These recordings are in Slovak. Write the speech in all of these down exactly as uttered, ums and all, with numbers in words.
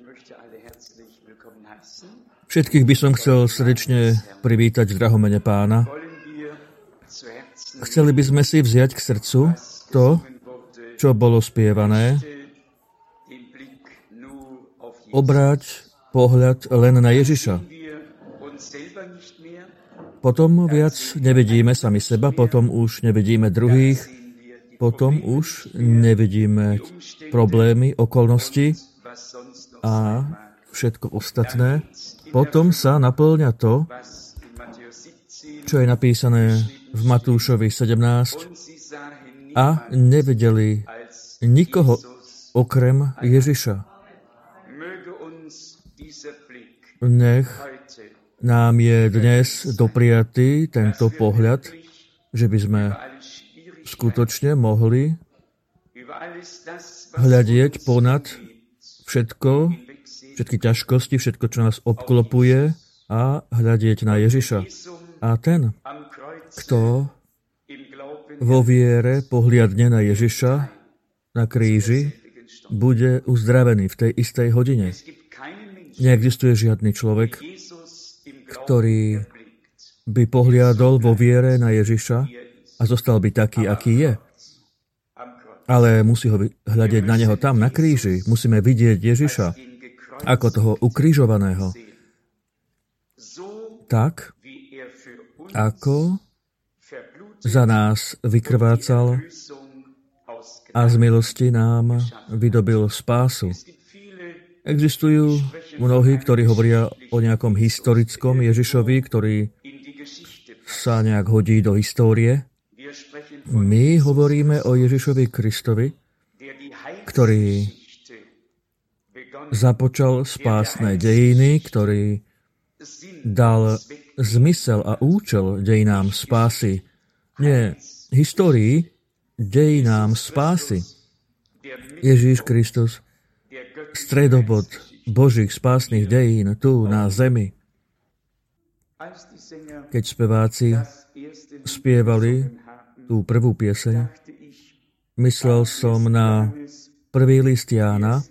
Všetkých by som chcel srdečne privítať v drahom mene Pána. Chceli by sme si vziať k srdcu to, čo bolo spievané, obráť pohľad len na Ježiša. Potom viac nevidíme sami seba, potom už nevidíme druhých, potom už nevidíme problémy, okolnosti a všetko ostatné. Potom sa naplňa to, čo je napísané v Matúšovi sedemnásť, a nevideli nikoho okrem Ježiša. Nech nám je dnes dopriatý tento pohľad, že by sme skutočne mohli hľadieť ponad všetko, všetky ťažkosti, všetko, čo nás obklopuje, a hľadieť na Ježiša. A ten, kto vo viere pohliadne na Ježiša na kríži, bude uzdravený v tej istej hodine. Neexistuje žiadny človek, ktorý by pohliadol vo viere na Ježiša a zostal by taký, aký je. Ale musí ho hľadieť na neho tam, na kríži. Musíme vidieť Ježiša ako toho ukrižovaného. Tak, ako za nás vykrvácal a z milosti nám vydobil spásu. Existujú mnohí, ktorí hovoria o nejakom historickom Ježišovi, ktorý sa nejak hodí do histórie. My hovoríme o Ježišovi Kristovi, ktorý započal spásne dejiny, ktorý dal zmysel a účel dejinám spásy. Nie histórii, dejinám spásy. Ježiš Kristus, stredobod Božích spásnych dejín tu na zemi. Keď speváci spievali tú prvú pieseň, myslel som na prvý list Jána,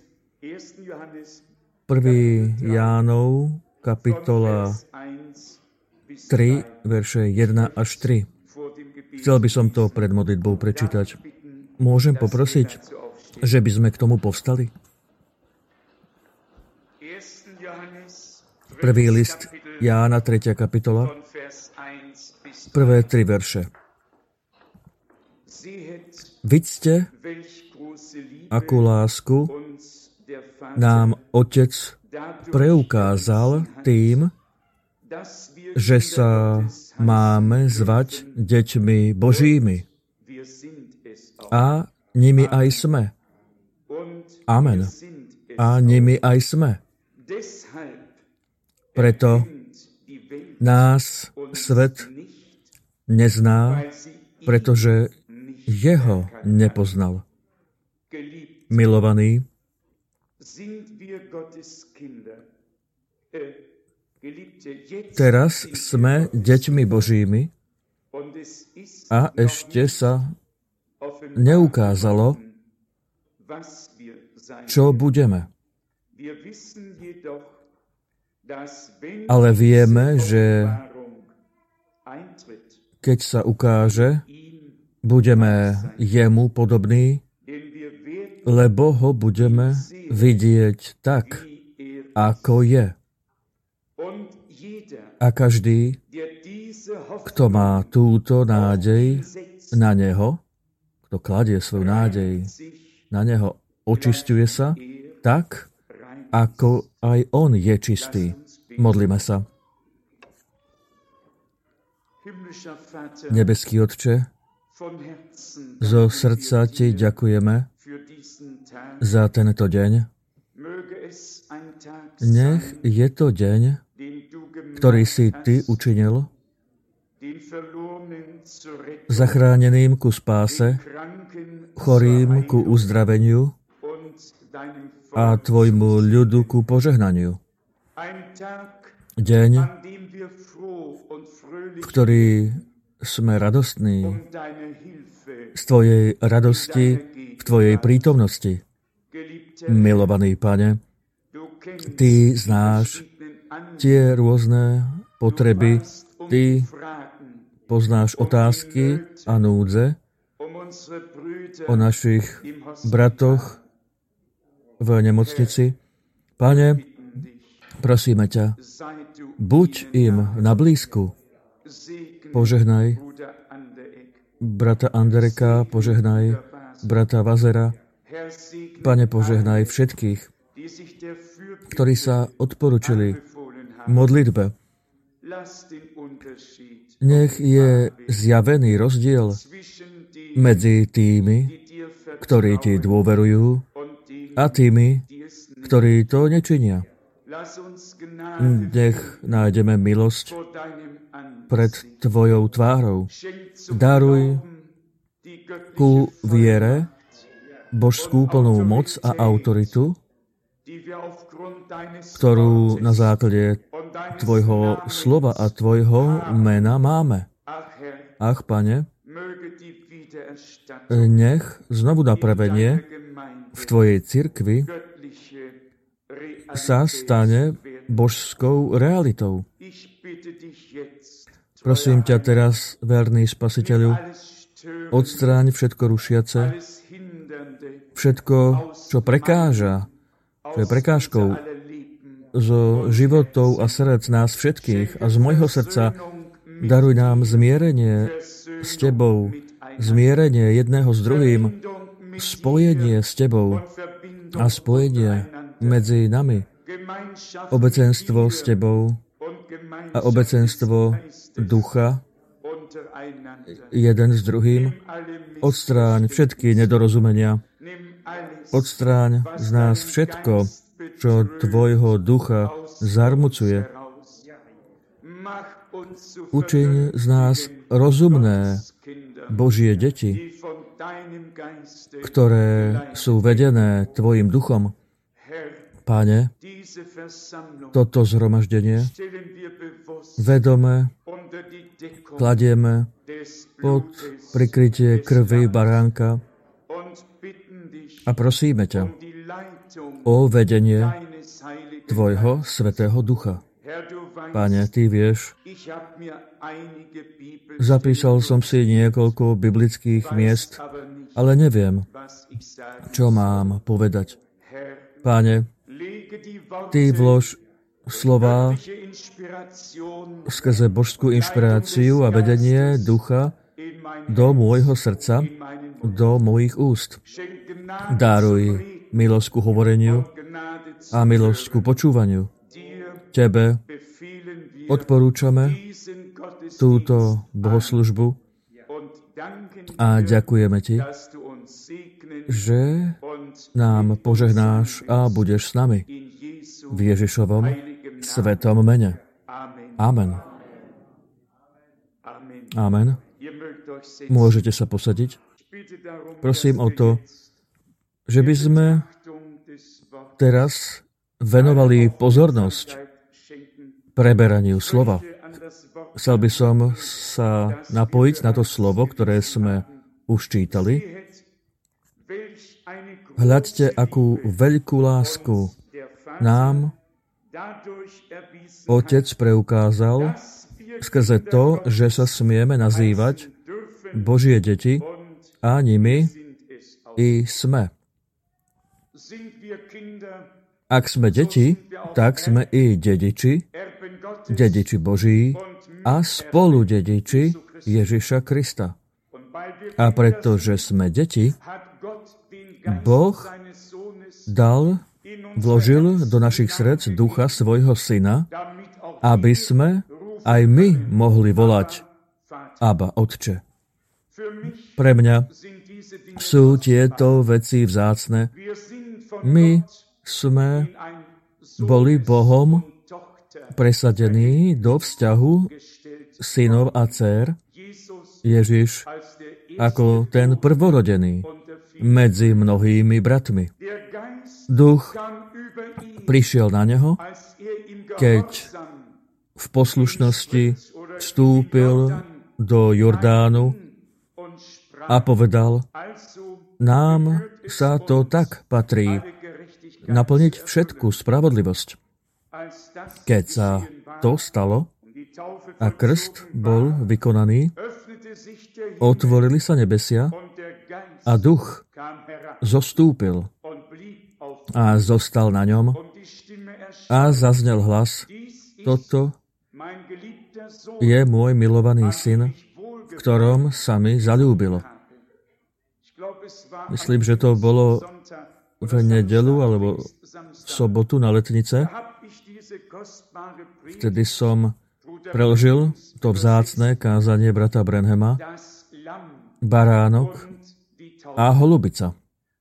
prvý Jánov, kapitola tri, verše jeden až tri. Chcel by som to pred modlitbou prečítať. Môžem poprosiť, že by sme k tomu povstali? Prvý list Jána, tretia kapitola, prvé tri verše. Vidzte, akú lásku nám Otec preukázal tým, že sa máme zvať deťmi Božími. A nimi aj sme. Amen. A nimi aj sme. Preto nás svet nezná, pretože jeho nepoznal. Milovaní, teraz sme deťmi Božími a ešte sa neukázalo, čo budeme. Ale vieme, že keď sa ukáže, budeme jemu podobní, lebo ho budeme vidieť tak, ako je. A každý, kto má túto nádej na neho, kto kladie svoju nádej na neho, očisťuje sa tak, ako aj on je čistý. Modlíme sa. Nebeský Otče, zo srdca Ti ďakujeme za tento deň. Nech je to deň, ktorý si Ty učinil, zachráneným ku spáse, chorým ku uzdraveniu a Tvojmu ľudu ku požehnaniu. Deň, v ktorý sme radostní z Tvojej radosti, v Tvojej prítomnosti. Milovaný Pane, Ty znáš tie rôzne potreby, Ty poznáš otázky a núdze o našich bratoch v nemocnici. Pane, prosíme ťa, buď im na blízku. Požehnaj brata Andereka, požehnaj brata Vazera. Pane, požehnaj všetkých, ktorí sa odporučili modlitbe. Nech je zjavený rozdiel medzi tými, ktorí ti dôverujú, a tými, ktorí to nečinia. Nech nájdeme milosť pred tvojou tvárou. Daruj ku viere božskú plnú moc a autoritu, ktorú na základe tvojho slova a tvojho mena máme. Ach, Pane, nech znovu napravenie v tvojej cirkvi sa stane božskou realitou. Prosím ťa teraz, verný Spasiteľu, odstráň všetko rušiace, všetko, čo prekáža, čo je prekážkou zo životov a srdc nás všetkých a z môjho srdca daruj nám zmierenie s tebou, zmierenie jedného s druhým, spojenie s tebou a spojenie medzi nami, obecenstvo s tebou a obecenstvo ducha jeden s druhým. Odstráň všetky nedorozumenia, odstráň z nás všetko, čo tvojho ducha zarmucuje. Učiň z nás rozumné Božie deti, ktoré sú vedené tvojim duchom. Páne, toto zhromaždenie vedome kladieme pod prikrytie krvi baránka a prosíme ťa o vedenie tvojho Svätého Ducha. Páne, ty vieš, zapísal som si niekoľko biblických miest, ale neviem, čo mám povedať. Páne, ty vlož slová skrze božskú inšpiráciu a vedenie ducha do môjho srdca, do mojich úst. Dáruj milosť ku hovoreniu a milosť ku počúvaniu. Tebe odporúčame túto bohoslužbu a ďakujeme ti, že nám požehnáš a budeš s nami v Ježišovom svetom mene. Amen. Amen. Môžete sa posadiť. Prosím o to, že by sme teraz venovali pozornosť preberaniu slova. Chcel by som sa napojiť na to slovo, ktoré sme už čítali. Hľadte, akú veľkú lásku nám Otec preukázal skrze to, že sa smieme nazývať Božie deti a nimi i sme. Ak sme deti, tak sme i dediči, dediči Boží a spolu dediči Ježiša Krista. A pretože sme deti, Boh dal, vložil do našich srdc ducha svojho syna, aby sme aj my mohli volať Abba, Otče. Pre mňa sú tieto veci vzácne. My sme boli Bohom presadení do vzťahu synov a dcér. Ježiš ako ten prvorodený medzi mnohými bratmi. Duch prišiel na neho, keď v poslušnosti vstúpil do Jordánu a povedal, nám sa to tak patrí. naplniť všetku spravodlivosť. Keď sa to stalo a krst bol vykonaný, otvorili sa nebesia a duch zostúpil a zostal na ňom a zaznel hlas: toto je môj milovaný syn, v ktorom sa mi zaľúbilo. Myslím, že to bolo v nedeľu alebo v sobotu na letnice. Vtedy som preložil to vzácne kázanie brata Branhama, Baránok a holubica.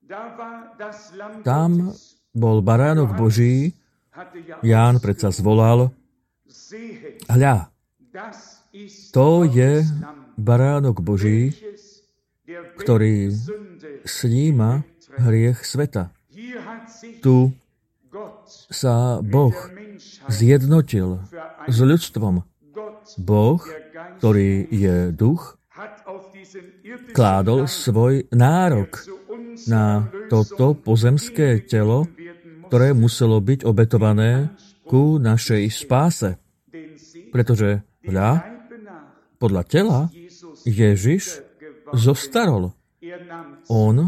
Tam bol baránok Boží, Ján predsa zvolal: hľa, to je baránok Boží, ktorý sníma hriech sveta. Tu sa Boh zjednotil s ľudstvom. Boh, ktorý je duch, kládol svoj nárok na toto pozemské telo, ktoré muselo byť obetované ku našej spáse. Pretože hľa, podľa tela Ježiš zostarol. On,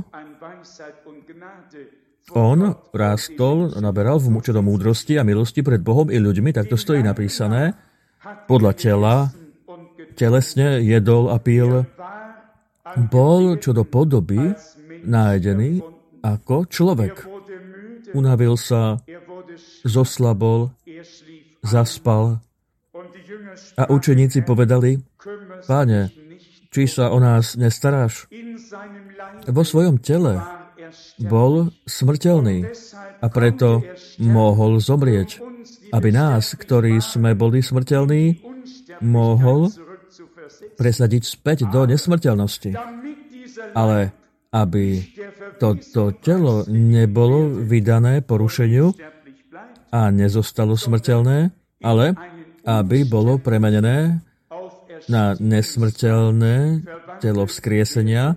on rástol, naberal v čo do múdrosti a milosti pred Bohom i ľuďmi, tak to stojí napísané. Podľa tela, telesne jedol a pil, bol čo do podoby nájdený ako človek. Unavil sa, zoslabol, zaspal a učeníci povedali: Páne, či sa o nás nestaráš? Vo svojom tele bol smrteľný a preto mohol zomrieť, aby nás, ktorí sme boli smrteľní, mohol presadiť späť do nesmrteľnosti. Ale aby toto telo nebolo vydané porušeniu a nezostalo smrteľné, ale aby bolo premenené na nesmrteľné telo vzkriesenia,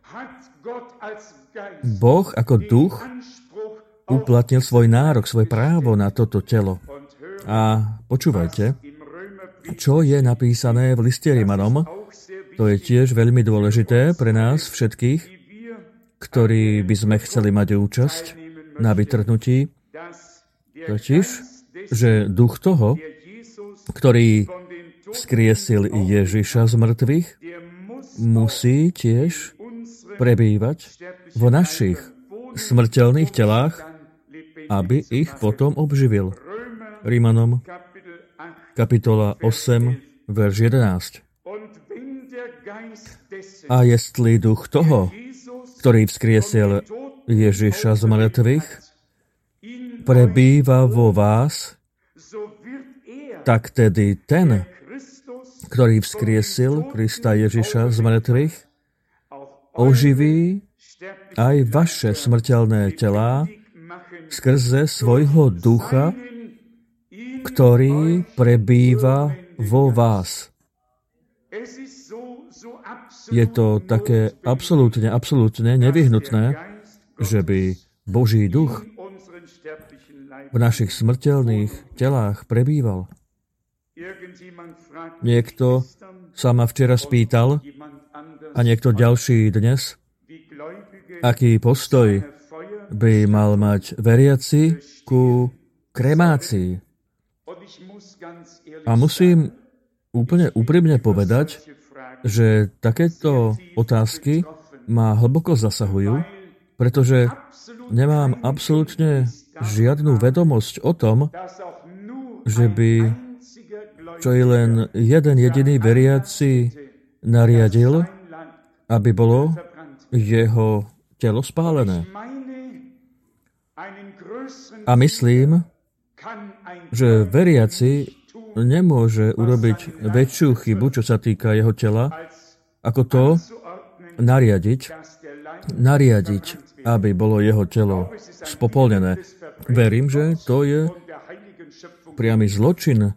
Boh ako duch uplatnil svoj nárok, svoje právo na toto telo. A počúvajte, čo je napísané v liste Rimanom, to je tiež veľmi dôležité pre nás všetkých, ktorí by sme chceli mať účasť na vytrhnutí, totiž, že duch toho, ktorý vzkriesil Ježiša z mŕtvych, musí tiež prebývať vo našich smrteľných telách, aby ich potom obživil. Rimanom, kapitola osem, verš jedenásť. A jestli duch toho, ktorý vzkriesil Ježiša z mŕtvych, prebýva vo vás, tak tedy ten, ktorý vzkriesil Krista Ježiša z mŕtvych, oživí aj vaše smrteľné telá skrze svojho ducha, ktorý prebýva vo vás. Je to také absolútne, absolútne nevyhnutné, že by Boží duch v našich smrteľných telách prebýval. Niekto sa ma včera spýtal, a niekto ďalší dnes, aký postoj by mal mať veriaci ku kremácii. A musím úplne úprimne povedať, že takéto otázky ma hlboko zasahujú, pretože nemám absolútne žiadnu vedomosť o tom, že by čo i len jeden jediný veriaci nariadil, aby bolo jeho telo spálené. A myslím, že veriaci nemôže urobiť väčšiu chybu, čo sa týka jeho tela, ako to nariadiť, nariadiť, aby bolo jeho telo spopolnené. Verím, že to je priamy zločin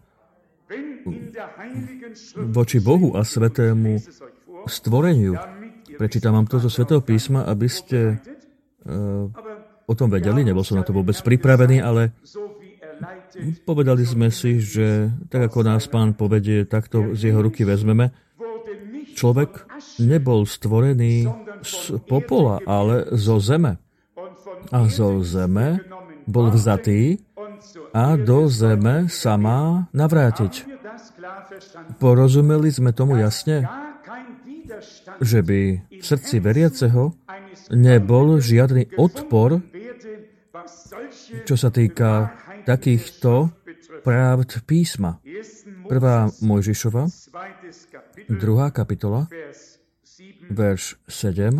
voči Bohu a svetému stvoreniu. Prečítam vám to zo Svätého písma, aby ste uh, o tom vedeli, nebol som na to vôbec pripravený, ale povedali sme si, že tak ako nás Pán povedie, takto z jeho ruky vezmeme. Človek nebol stvorený z popola, ale zo zeme. A zo zeme bol vzatý a do zeme sa má navrátiť. Porozumeli sme tomu jasne, že by v srdci veriaceho nebol žiadny odpor, čo sa týka takýchto právd písma. Prvá Mojžišova, druhá kapitola, verš sedem.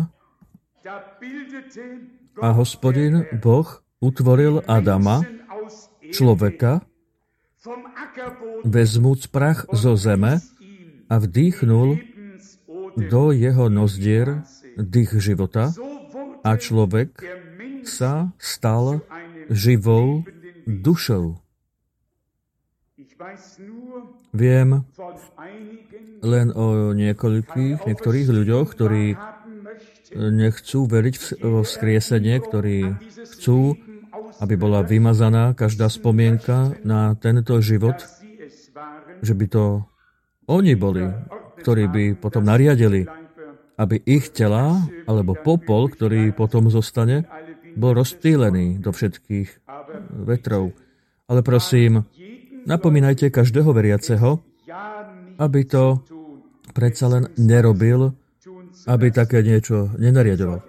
A Hospodin Boh utvoril Adama, človeka, vezmúc prach zo zeme a vdýchnul do jeho nozdier dých života a človek sa stal živou dušou. Viem len o niekoľkých, niektorých ľuďoch, ktorí nechcú veriť vo vzkriesenie, ktorí chcú, aby bola vymazaná každá spomienka na tento život, že by to oni boli, ktorí by potom nariadili, aby ich tela, alebo popol, ktorý potom zostane, bol rozptýlený do všetkých vetrov. Ale prosím, napomínajte každého veriaceho, aby to predsa len nerobil, aby také niečo nenariadoval.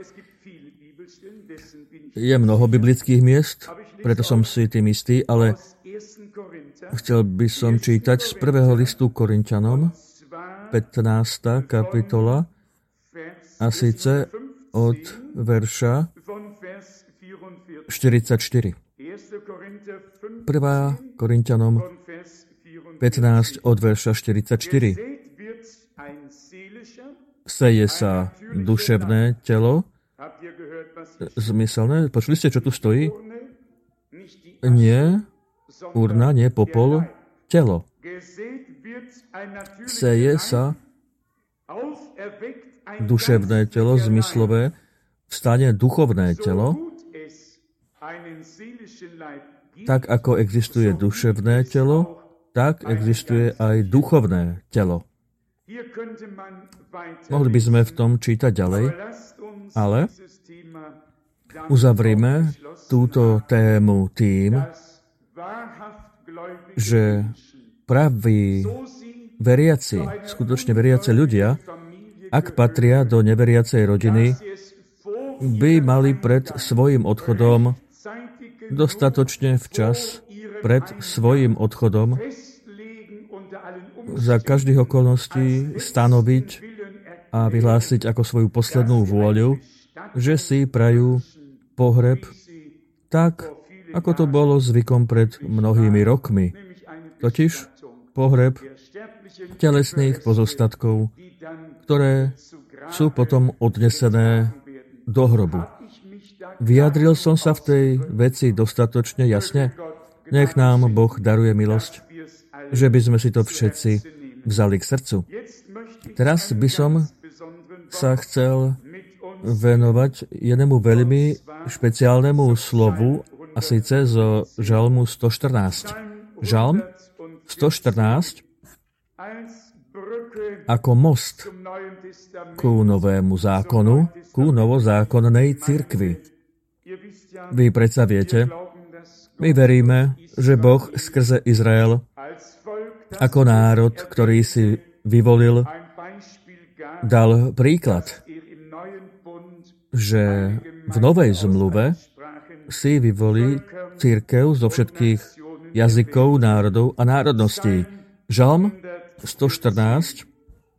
Je mnoho biblických miest, preto som si tým istý, ale chcel by som čítať z prvého listu Korinťanom, pätnásta kapitola, a síce od verša štyridsaťštyri. Prvá Korinťanom pätnásť od verša štyridsaťštyri. Seje sa duševné telo, zmyselné. Počuli ste, čo tu stojí? Nie, urna, nie popol, telo. Seje sa duševné telo, zmyslové, vstane duchovné telo. Tak ako existuje duševné telo, tak existuje aj duchovné telo. Mohli by sme v tom čítať ďalej, ale uzavrime túto tému tým, že praví veriaci, skutočne veriaci ľudia, ak patria do neveriacej rodiny, by mali pred svojim odchodom dostatočne včas pred svojim odchodom za každých okolností stanoviť a vyhlásiť ako svoju poslednú vôľu, že si prajú pohreb tak, ako to bolo zvykom pred mnohými rokmi. Totiž pohreb telesných pozostatkov, ktoré sú potom odnesené do hrobu. Vyjadril som sa v tej veci dostatočne jasne? Nech nám Boh daruje milosť, že by sme si to všetci vzali k srdcu. Teraz by som sa chcel venovať jednému veľmi špeciálnemu slovu, a síce zo Žalmu sto štrnásť. Žalm sto štrnásť ako most ku novému zákonu, ku novozákonnej cirkvi. Vy predsa viete, my veríme, že Boh skrze Izrael ako národ, ktorý si vyvolil, dal príklad, že v novej zmluve si vyvolí cirkev zo všetkých jazykov, národov a národností. Žalm sto štrnásť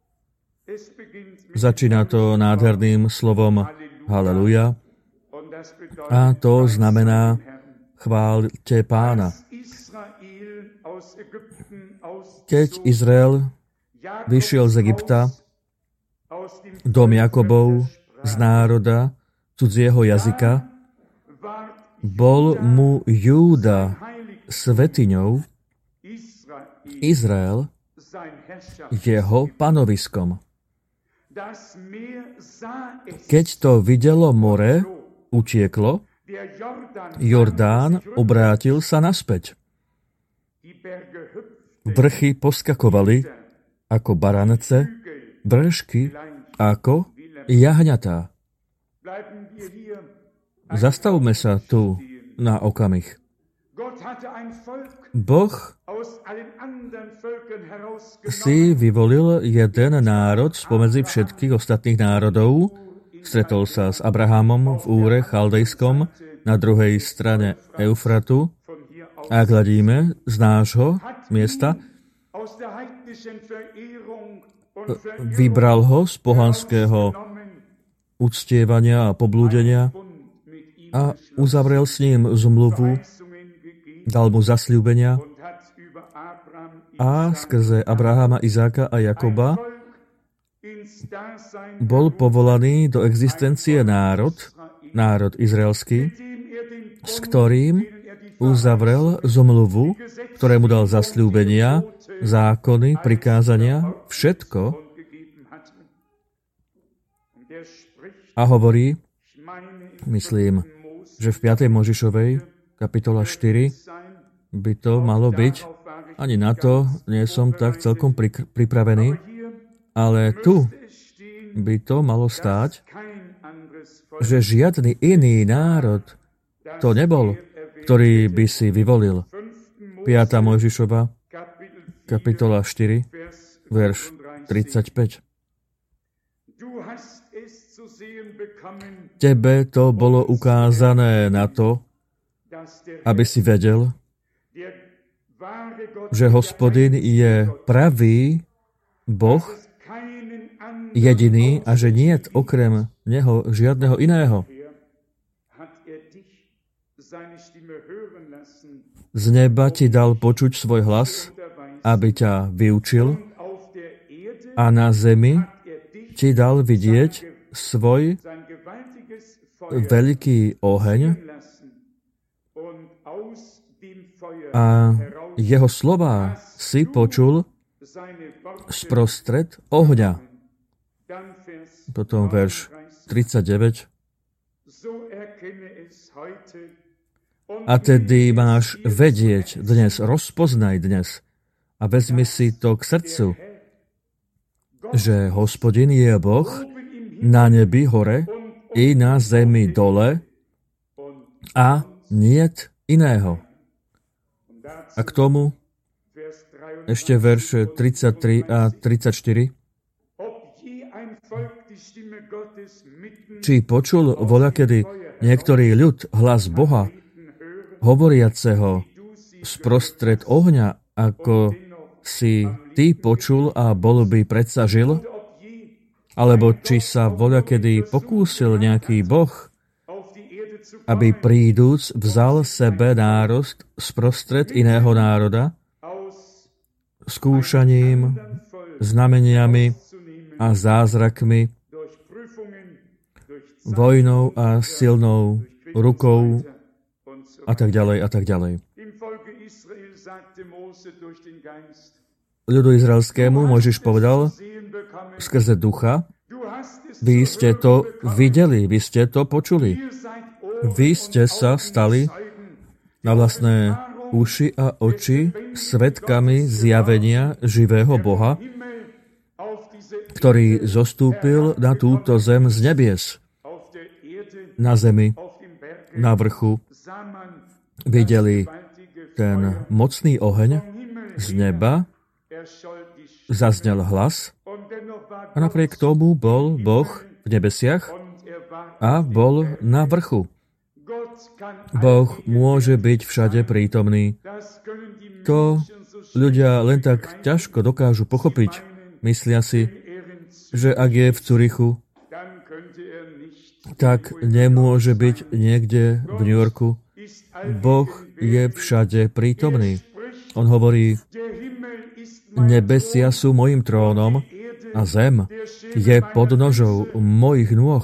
začína to nádherným slovom Haleluja a to znamená chváľte Pána. Keď Izrael vyšiel z Egypta, dom Jakobov z národa cudzieho jazyka, bol mu Júda svetiňou, Izrael jeho panoviskom. Keď to videlo more, utieklo, Jordán obrátil sa naspäť. Vrchy poskakovali ako baranece, vršky ako jahňatá. Zastavme sa tu na okamih. Boh si vyvolil jeden národ spomedzi všetkých ostatných národov. Stretol sa s Abrahamom v Úre chaldejskom na druhej strane Eufratu. A ak hľadíme z nášho miesta, vybral ho z pohanského uctievania a poblúdenia a uzavrel s ním zmluvu, dal mu zasľúbenia a skrze Abrahama, Izáka a Jakoba bol povolaný do existencie národ, národ izraelský, s ktorým uzavrel zmluvu, ktorému dal zasľúbenia, zákony, prikázania, všetko a hovorí, myslím, že v piatej Možišovej, kapitola štyri, by to malo byť. Ani na to nie som tak celkom pripravený, ale tu by to malo stáť, že žiadny iný národ to nebol, ktorý by si vyvolil. piata Mojžišova, kapitola štyri, verš tridsaťpäť. Tebe to bolo ukázané na to, aby si vedel, že Hospodin je pravý Boh, jediný a že niet okrem Neho žiadneho iného. Z neba ti dal počuť svoj hlas, aby ťa vyučil, a na zemi ti dal vidieť svoj veľký oheň a jeho slová si počul sprostred ohňa. Potom verš tridsaťdeväť. A tedy máš vedieť dnes, rozpoznaj dnes a vezmi si to k srdcu, že Hospodin je Boh na nebi hore i na zemi dole a niet iného. A k tomu ešte verše tridsaťtri a tridsaťštyri. Či počul voľakedy niektorý ľud hlas Boha, hovoriaceho sprostred ohňa, ako si ty počul a bol by predsa žil? Alebo či sa voľakedy pokúsil nejaký Boh, aby príduc vzal sebe nárost sprostred iného národa, skúšaním, znameniami a zázrakmi, vojnou a silnou rukou a tak ďalej a tak ďalej. Ľudu izraelskému Mojžiš povedal skrze ducha, vy ste to videli, vy ste to počuli. Vy ste sa stali na vlastné uši a oči svedkami zjavenia živého Boha, ktorý zostúpil na túto zem z nebies. Na zemi, na vrchu, videli ten mocný oheň z neba, zaznel hlas a napriek tomu bol Boh v nebesiach a bol na vrchu. Boh môže byť všade prítomný. To ľudia len tak ťažko dokážu pochopiť. Myslia si, že ak je v Curichu, tak nemôže byť niekde v New Yorku. Boh je všade prítomný. On hovorí, nebesia sú mojím trónom a zem je podnožou mojich nôh.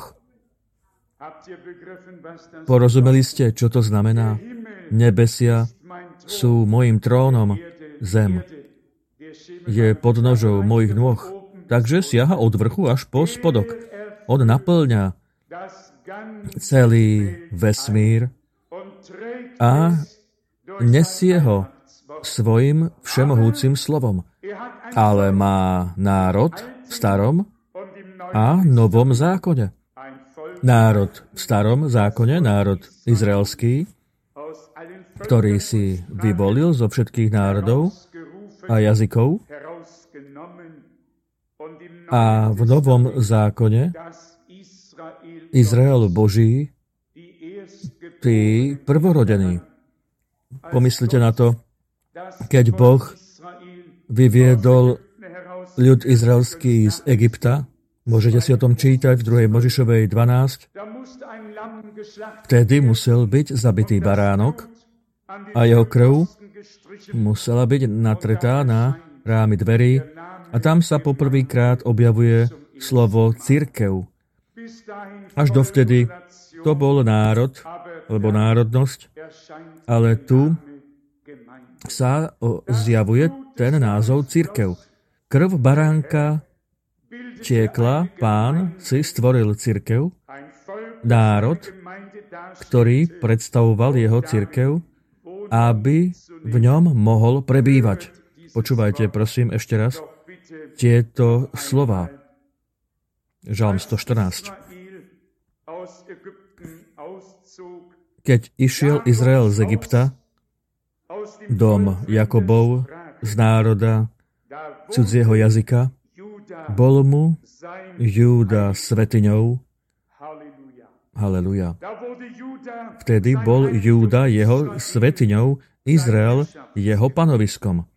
Porozumeli ste, čo to znamená? Nebesia sú mojím trónom, zem je podnožou mojich nôh. Takže siaha od vrchu až po spodok. On naplňa celý vesmír a nesie ho svojim všemohúcim slovom. Ale má národ v starom a novom zákone. Národ v starom zákone, národ izraelský, ktorý si vyvolil zo všetkých národov a jazykov, a v novom zákone Izrael Boží, tí prvorodení. Pomyslite na to, keď Boh vyviedol ľud izraelský z Egypta, môžete si o tom čítať v druhej Možišovej dvanásť, vtedy musel byť zabitý baránok a jeho krv musela byť natretá na rámy dverí a tam sa poprvýkrát objavuje slovo cirkev. Až dovtedy to bol národ, alebo národnosť, ale tu sa zjavuje ten názov cirkev. Krv baránka tiekla, Pán si stvoril cirkev, národ, ktorý predstavoval jeho cirkev, aby v ňom mohol prebývať. Počúvajte, prosím, ešte raz tieto slova. Žalm sto štrnásť. Keď išiel Izrael z Egypta, dom Jakobov z národa cudzieho jazyka, bol mu Júda svetiňou. Haleluja. Vtedy bol Júda jeho svetiňou, Izrael jeho panoviskom.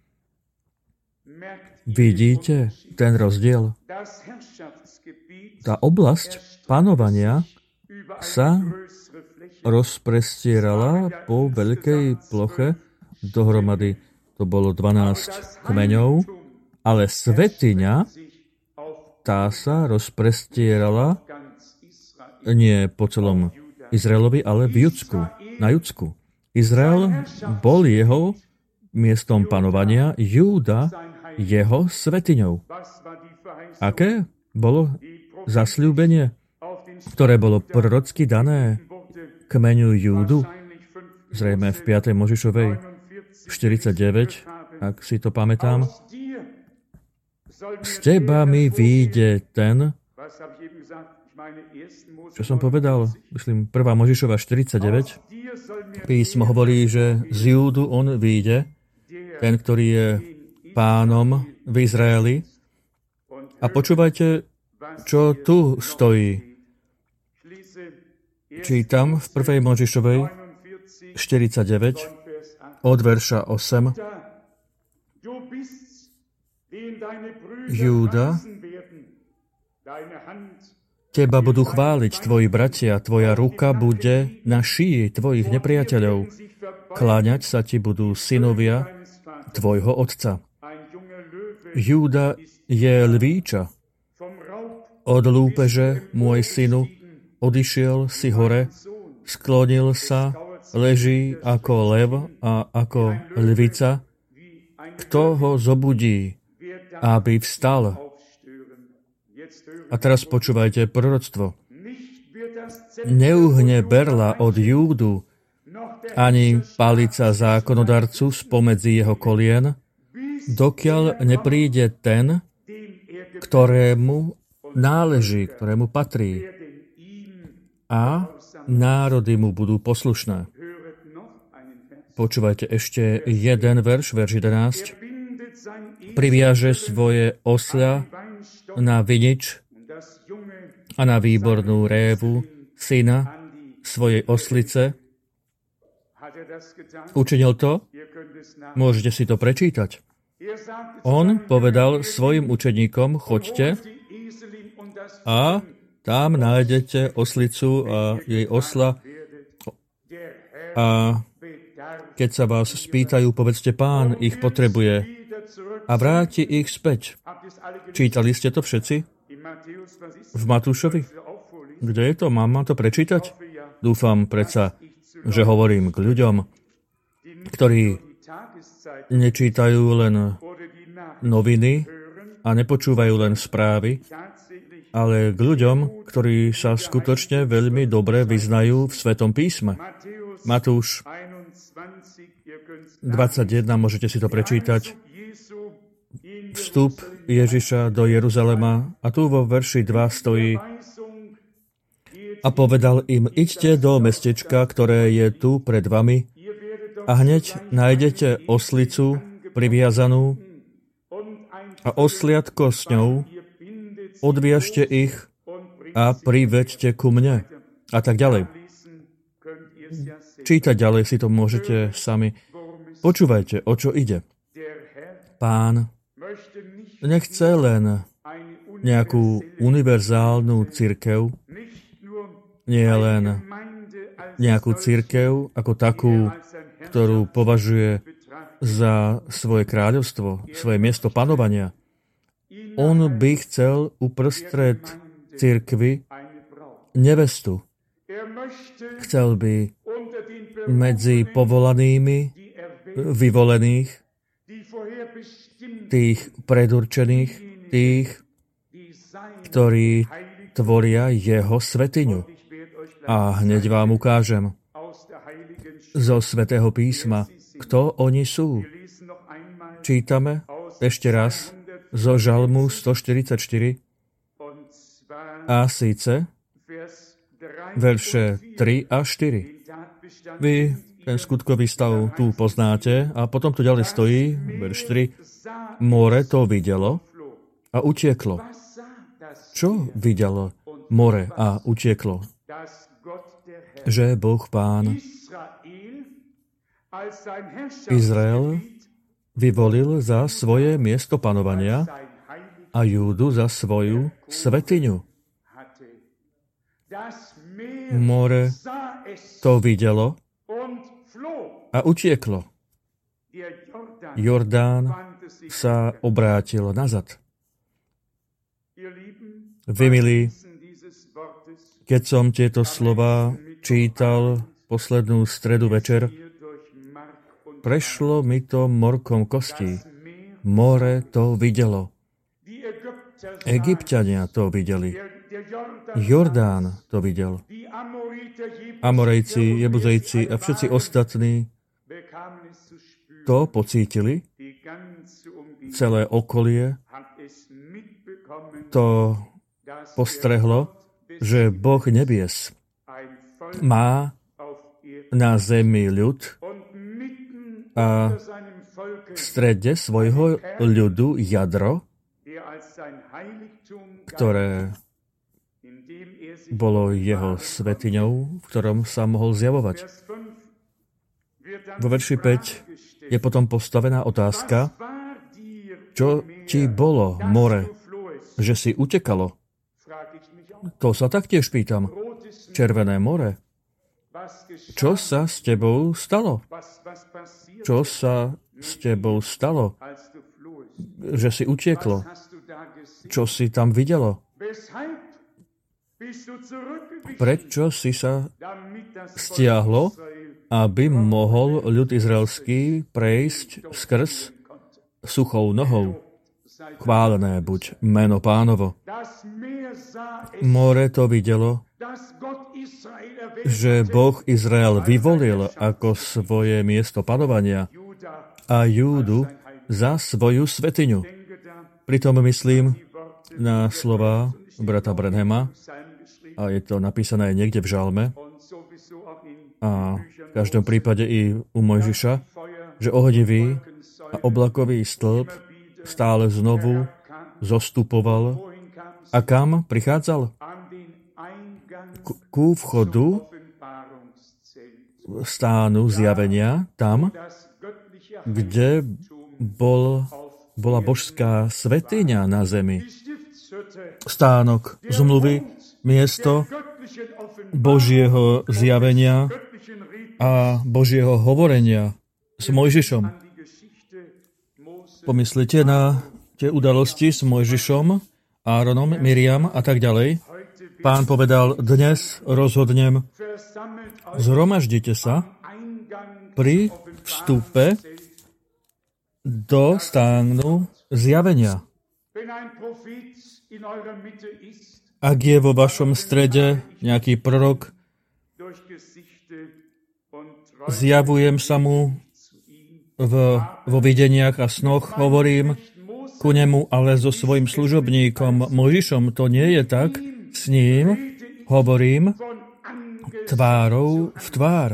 Vidíte ten rozdiel? Tá oblasť panovania sa rozprestierala po veľkej ploche, dohromady to bolo dvanásť kmeňov, ale svetiňa, tá sa rozprestierala nie po celom Izraelovi, ale v Judsku, na Judsku. Izrael bol jeho miestom panovania, Júda jeho svetiňou. Aké bolo zasľúbenie, ktoré bolo prorocky dané kmeňu Júdu? Zrejme v piatej Možišovej štyridsaťdeväť, ak si to pamätám. Z teba mi vyjde ten, čo som povedal, myslím, prvá Možišova štyridsaťdeväť, písmo hovorí, že z Júdu on vyjde, ten, ktorý je pánom v Izraeli. A počúvajte, čo tu stojí. Čítam v prvej Možišovej štyridsaťdeväť od verša osem. Júda, teba budú chváliť tvoji bratia, tvoja ruka bude na šíji tvojich nepriateľov. Kláňať sa ti budú synovia tvojho otca. Júda je lvíča. Od lúpeže, môj synu, odišiel si hore, sklonil sa, leží ako lev a ako lvica. Kto ho zobudí, aby vstal? A teraz počúvajte proroctvo. Neuhne berla od Júdu, ani palica zákonodarcu spomedzi jeho kolien, dokiaľ nepríde ten, ktorému náleží, ktorému patrí. A národy mu budú poslušné. Počúvajte ešte jeden verš, verš jedenásť. Priviaže svoje osľa na vinič a na výbornú révu syna svojej oslice. Učinil to? Môžete si to prečítať. On povedal svojim učeníkom, choďte a tam nájdete oslicu a jej osla a keď sa vás spýtajú, povedzte, Pán ich potrebuje a vráti ich späť. Čítali ste to všetci? V Matúšovi? Kde je to? Mám ma to prečítať? Dúfam predsa, že hovorím k ľuďom, ktorí nečítajú len noviny a nepočúvajú len správy, ale k ľuďom, ktorí sa skutočne veľmi dobre vyznajú v Svetom písme. Matúš dvadsaťjeden, môžete si to prečítať. Vstup Ježiša do Jeruzalema a tu vo verši dva stojí: a povedal im, idte do mestečka, ktoré je tu pred vami a hneď nájdete oslicu priviazanú a osliadko s ňou, odviažte ich a priveďte ku mne. A tak ďalej. Čítať ďalej si to môžete sami. Počúvajte, o čo ide. Pán nechce len nejakú univerzálnu cirkev, nie len nejakú cirkev ako takú, ktorú považuje za svoje kráľovstvo, svoje miesto panovania. On by chcel uprostred cirkvi nevestu. Chcel by medzi povolanými, vyvolených, tých predurčených, tých, ktorí tvoria jeho svetiňu. A hneď vám ukážem zo Svätého písma, kto oni sú. Čítame ešte raz zo Žalmu stoštyridsaťštyri a síce verše tri a štyri. Vy ten skutkový stav tu poznáte a potom tu ďalej stojí, verš tri. More to videlo a utieklo. Čo videlo more a utieklo? Že Boh Pán Izrael vyvolil za svoje miesto panovania a Júdu za svoju svetiňu. More to videlo a utieklo. Jordán sa obrátil nazad. Vy, milí, keď som tieto slova čítal poslednú stredu večer, prešlo mi to morkom kostí. More to videlo. Egypťania to videli. Jordán to videl. Amorejci, Jebuzejci a všetci ostatní to pocítili. Celé okolie to postrehlo, že Boh nebies má na zemi ľud a v strede svojho ľudu jadro, ktoré bolo jeho svetiňou, v ktorom sa mohol zjavovať. Vo verši päť je potom postavená otázka, čo ti bolo, more, že si utekalo? To sa taktiež pýtam. Červené more. Čo sa s tebou stalo? Čo sa s tebou stalo, že si utieklo? Čo si tam videlo? Prečo si sa stiahlo, aby mohol ľud izraelský prejsť skrz suchou nohou? Chválené buď meno Pánovo. More to videlo, že Boh Izrael vyvolil ako svoje miesto panovania a Júdu za svoju svetiňu. Pritom myslím na slova brata Branhama, a je to napísané aj niekde v Žalme, a v každom prípade i u Mojžiša, že ohnivý a oblakový stĺp stále znovu zostupoval. A kam prichádzal? Ku vchodu stánu zjavenia, tam, kde bol, bola božská svetiňa na zemi. Stánok zmluvy, miesto Božieho zjavenia a Božieho hovorenia s Mojžišom. Pomyslite na tie udalosti s Mojžišom, Áronom, Miriam a tak ďalej. Pán povedal, dnes rozhodnem, zhromaždite sa pri vstupe do stánu zjavenia. Ak je vo vašom strede nejaký prorok, zjavujem sa mu v, vo videniach a snoch, hovorím ku nemu, ale so svojím služobníkom Mojžišom to nie je tak. S ním hovorím tvárou v tvár.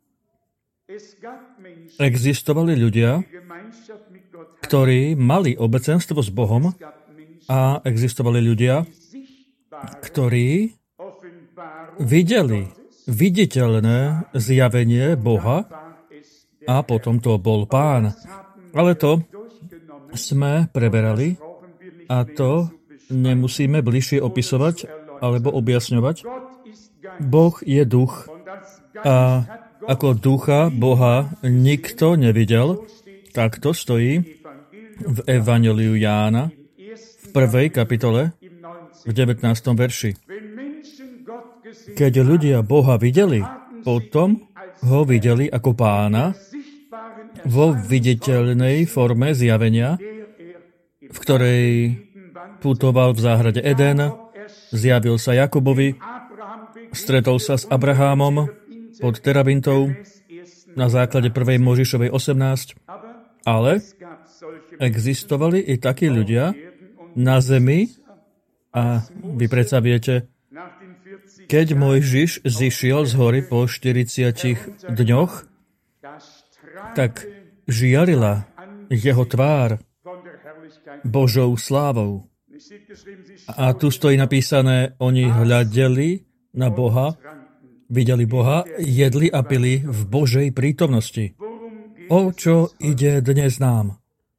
Existovali ľudia, ktorí mali obecenstvo s Bohom, a existovali ľudia, ktorí videli viditeľné zjavenie Boha a potom to bol Pán. Ale to sme preberali a to nemusíme bližšie opisovať alebo objasňovať. Boh je duch a ako ducha Boha nikto nevidel. Tak to stojí v Evangeliu Jána v prvej kapitole v devätnástom verši. Keď ľudia Boha videli, potom ho videli ako Pána vo viditeľnej forme zjavenia, v ktorej putoval v záhrade Eden, zjavil sa Jakobovi, stretol sa s Abrahámom pod terabintou na základe prvej Mojžišovej osemnásť, ale existovali i takí ľudia na zemi a vy predsa viete, keď Mojžiš zišiel z hory po štyridsiatich dňoch, tak žiarila jeho tvár Božou slávou. A tu stojí napísané, oni hľadeli na Boha, videli Boha, jedli a pili v Božej prítomnosti. O čo ide dnes nám?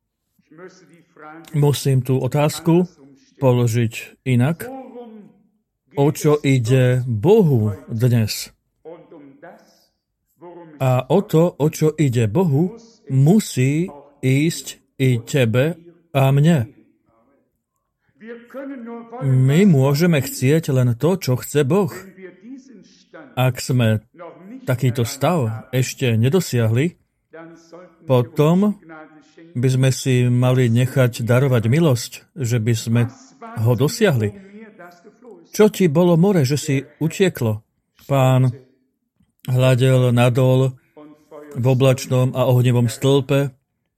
Musím tú otázku položiť inak. O čo ide Bohu dnes? A o to, o čo ide Bohu, musí ísť i tebe a mne. My môžeme chcieť len to, čo chce Boh. Ak sme takýto stav ešte nedosiahli, potom by sme si mali nechať darovať milosť, že by sme ho dosiahli. Čo ti bolo more, že si utieklo? Pán hľadel nadol v oblačnom a ohnivom stĺpe.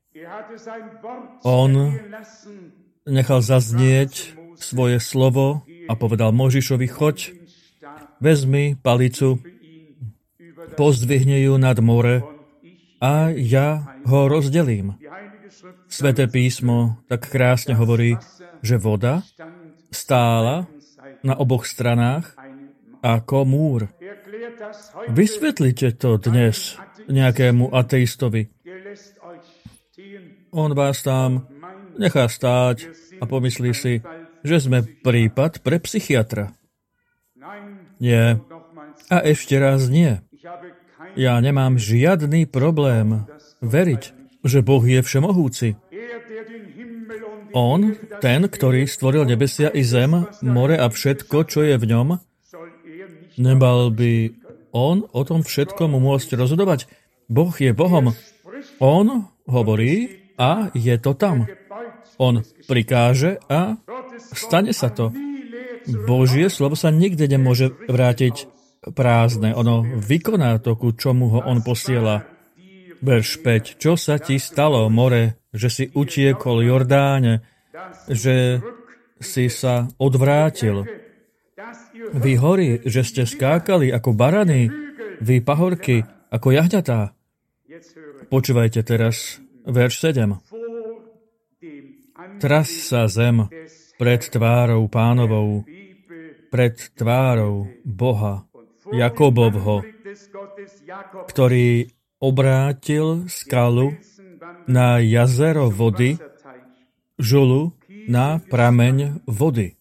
On nechal zaznieť svoje slovo a povedal Mojžišovi, choď, vezmi palicu, pozdvihni ju nad more a ja ho rozdelím. Sväté písmo tak krásne hovorí, že voda stála na oboch stranách ako múr. Vysvetlite to dnes nejakému ateistovi. On vás tam nechá stáť a pomyslí si, že sme prípad pre psychiatra. Nie. A ešte raz nie. Ja nemám žiadny problém veriť, že Boh je všemohúci. On, ten, ktorý stvoril nebesia i zem, more a všetko, čo je v ňom, nemal by on o tom všetkom môcť rozhodovať. Boh je Bohom. On hovorí a je to tam. On prikáže a stane sa to. Božie slovo sa nikde nemôže vrátiť prázdne. Ono vykoná to, ku čomu ho on posiela. Verš päť. Čo sa ti stalo, more, že si utiekol Jordáne, že si sa odvrátil? Vy hory, že ste skákali ako barany, vy pahorky ako jahňatá. Počúvajte teraz verš sedem. Tras sa zem pred tvárou Pánovou, pred tvárou Boha Jakobovho, ktorý obrátil skalu na jazero vody, žulu na prameň vody.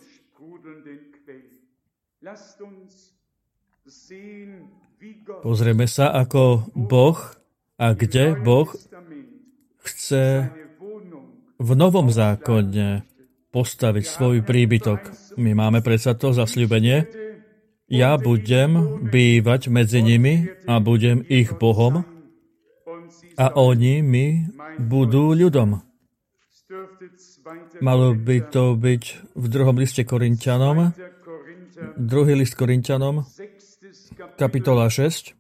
Pozrieme sa, ako Boh a kde Boh chce v Novom zákone postaviť svoj príbytok. My máme predsa to zasľúbenie. Ja budem bývať medzi nimi a budem ich Bohom a oni mi budú ľudom. Malo by to byť v druhom liste Korinťanom, druhý list Korinťanom, kapitola šesť,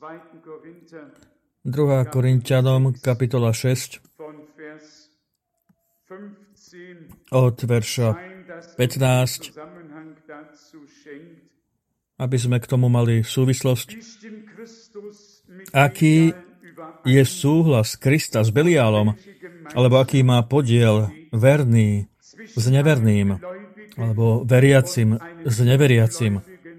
druhá Korinťanom, kapitola šesť, od verša pätnásť, aby sme k tomu mali súvislosť. Aký je súhlas Krista s Beliálom, alebo aký má podiel verný s neverným, alebo veriacim s neveriacim.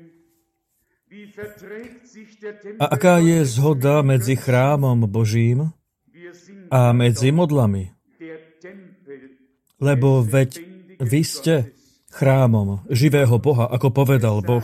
A aká je zhoda medzi chrámom Božím a medzi modlami? Lebo veď vy ste chrámom živého Boha, ako povedal Boh.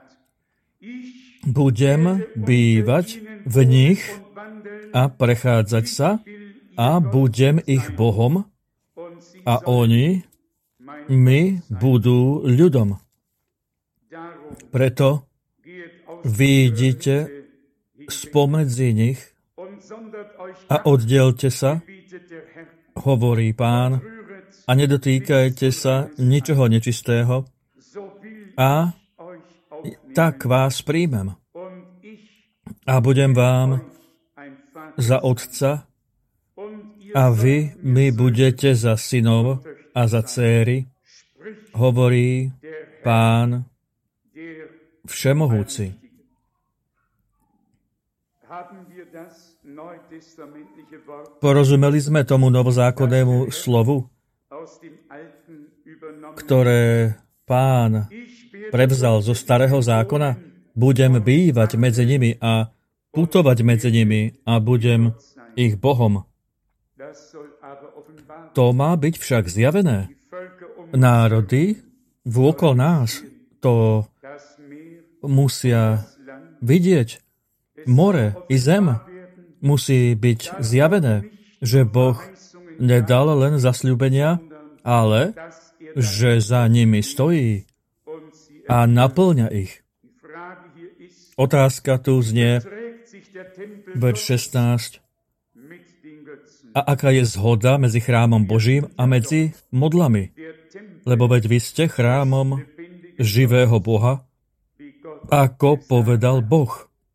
Budem bývať v nich a prechádzať sa a budem ich Bohom a oni mi budú ľudom. Preto vyjdite spomedzi nich a oddelte sa, hovorí Pán, a nedotýkajte sa ničoho nečistého a tak vás príjmem a budem vám za otca a vy mi budete za synov a za dcéry, hovorí Pán Všemohúci. Porozumeli sme tomu novozákonnému slovu, ktoré Pán prevzal zo starého zákona? Budem bývať medzi nimi a putovať medzi nimi a budem ich Bohom. To má byť však zjavené. Národy vôkol nás to musia vidieť. More i zem musí byť zjavené, že Boh nedal len zasľúbenia, ale že za nimi stojí a naplňa ich. Otázka tu znie, verš šestnásť. A aká je zhoda medzi chrámom Božím a medzi modlami? Lebo veď vy ste chrámom živého Boha, ako povedal Boh.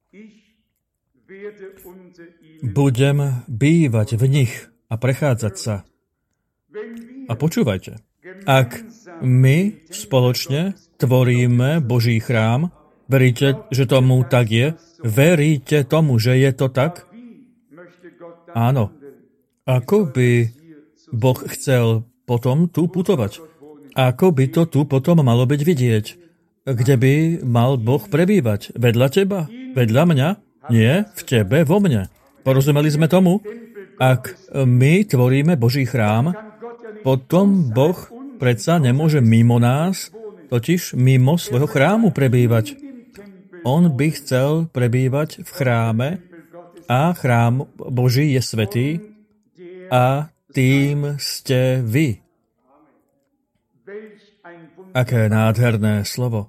Budem bývať v nich a prechádzať sa. A počúvajte, ak my spoločne tvoríme Boží chrám, veríte, že tomu tak je? Veríte tomu, že je to tak? Áno. Ako by Boh chcel potom tu putovať? Ako by to tu potom malo byť vidieť? Kde by mal Boh prebývať? Vedľa teba? Vedľa mňa? Nie, v tebe, vo mne. Porozumeli sme tomu? Ak my tvoríme Boží chrám, potom Boh predsa nemôže mimo nás, totiž mimo svojho chrámu prebývať. On by chcel prebývať v chráme a chrám Boží je svätý a tým ste vy. Aké nádherné slovo.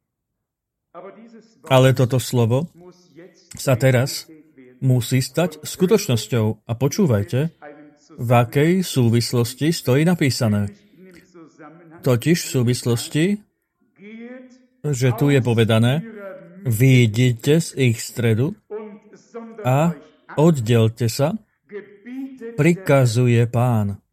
Ale toto slovo sa teraz musí stať skutočnosťou. A počúvajte, v akej súvislosti stojí napísané. Totiž v súvislosti, že tu je povedané, vyjdite z ich stredu a oddelte sa, prikazuje Pán.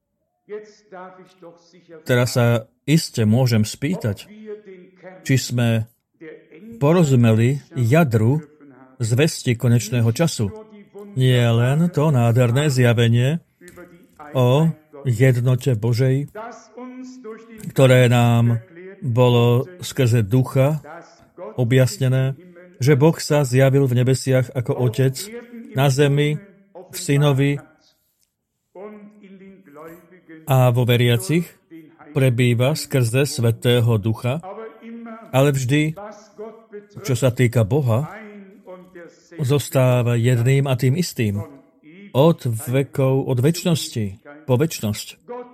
Teraz sa iste môžem spýtať, či sme porozumeli jadru zvesti konečného času. Nie len to nádherné zjavenie o jednote Božej, ktoré nám bolo skrze ducha objasnené, že Boh sa zjavil v nebesiach ako Otec, na zemi, v Synovi a vo veriacich prebýva skrze Svätého Ducha, ale vždy, čo sa týka Boha, zostáva jedným a tým istým. Od vekov, od večnosti po večnosť.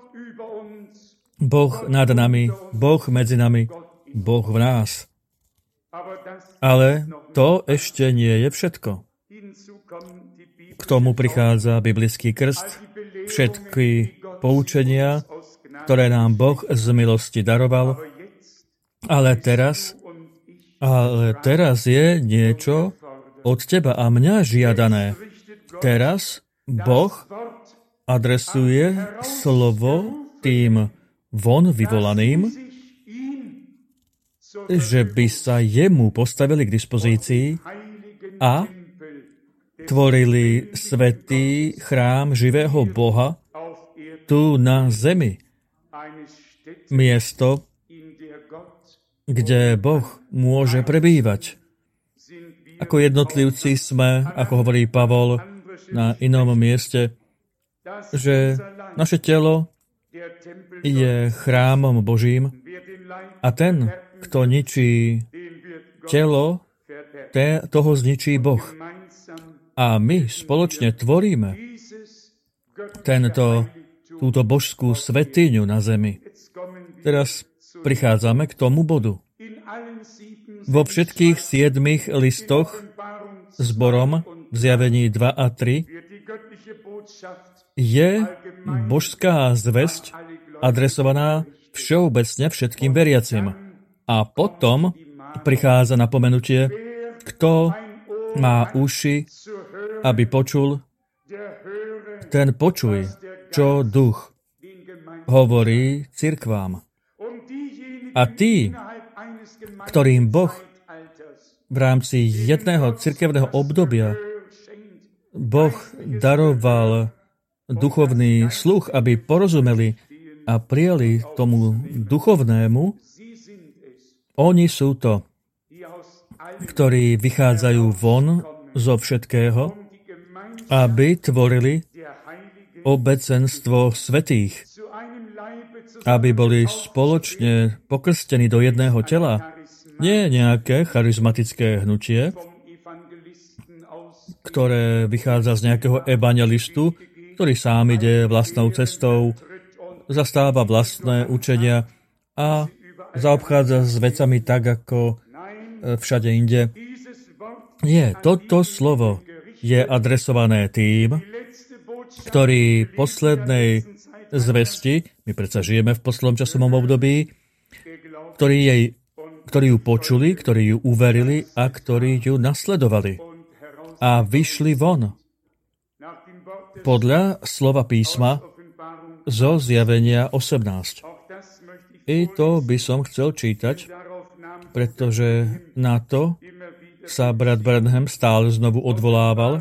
Boh nad nami, Boh medzi nami, Boh v nás. Ale to ešte nie je všetko. K tomu prichádza biblický krst, všetky poučenia, ktoré nám Boh z milosti daroval, ale teraz, ale teraz je niečo od teba a mňa žiadané. Teraz Boh adresuje slovo tým von vyvolaným, že by sa jemu postavili k dispozícii a tvorili svätý chrám živého Boha tu na zemi. Miesto, kde Boh môže prebývať. Ako jednotlivci sme, ako hovorí Pavol na inom mieste, že naše telo je chrámom Božím a ten, kto ničí telo, toho zničí Boh. A my spoločne tvoríme tento, túto božskú svätyňu na zemi. Teraz prichádzame k tomu bodu. Vo všetkých siedmých listoch zborom v zjavení dva a tri je božská zvesť adresovaná všeobecne všetkým veriacim. A potom prichádza napomenutie, kto má uši, aby počul, ten počuj, čo duch hovorí cirkvám. A tí, ktorým Boh v rámci jedného cirkevného obdobia Boh daroval duchovný sluch, aby porozumeli a prijali tomu duchovnému, oni sú to, ktorí vychádzajú von zo všetkého, aby tvorili obecenstvo svätých, aby boli spoločne pokrstení do jedného tela. Nie nejaké charizmatické hnutie, ktoré vychádza z nejakého evangelistu, ktorý sám ide vlastnou cestou, zastáva vlastné učenia a zaobchádza s vecami tak, ako všade inde. Nie, toto slovo je adresované tým, ktorí poslednej zvesti, my predsa žijeme v poslednom časovom období, ktorí, jej, ktorí ju počuli, ktorí ju uverili a ktorí ju nasledovali a vyšli von. Podľa slova písma zo zjavenia osemnásť. I to by som chcel čítať, pretože na to sa brat Branham stále znovu odvolával.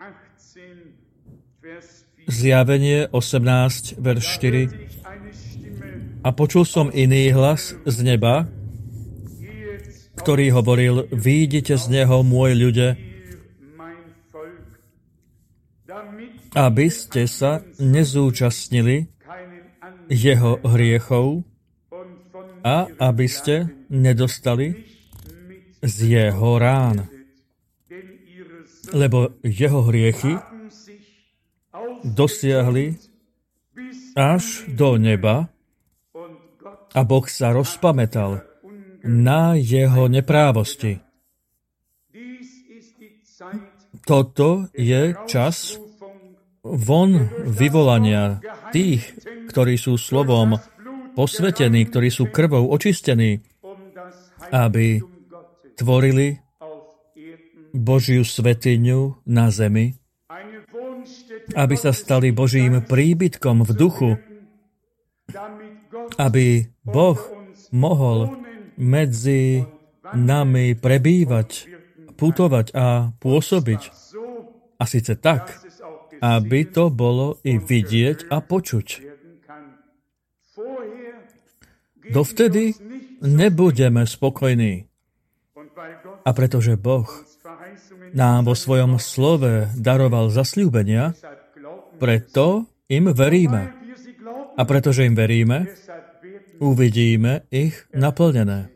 Zjavenie osemnásť, verš štyri. A počul som iný hlas z neba, ktorý hovoril, výjdite z neho, môj ľudia, aby ste sa nezúčastnili jeho hriechov a aby ste nedostali z jeho rán. Lebo jeho hriechy dosiahli až do neba a Boh sa rozpamätal na jeho neprávosti. Toto je čas von vyvolania tých, ktorí sú slovom posvetení, ktorí sú krvou očistení, aby tvorili Božiu svätyňu na zemi, aby sa stali Božím príbytkom v duchu, aby Boh mohol medzi nami prebývať, putovať a pôsobiť. A síce tak, aby to bolo i vidieť a počuť. Dovtedy nebudeme spokojní. A pretože Boh nám vo svojom slove daroval zasľúbenia, preto im veríme. A pretože im veríme, uvidíme ich naplnené.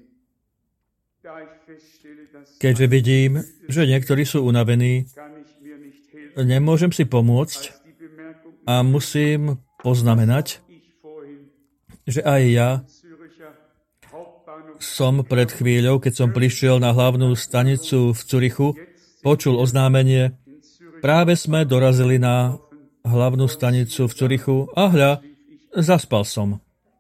Keďže vidím, že niektorí sú unavení, nemôžem si pomôcť a musím poznamenať, že aj ja som pred chvíľou, keď som prišiel na hlavnú stanicu v Curichu, počul oznámenie, práve sme dorazili na hlavnú stanicu v Curichu a hľa, zaspal som.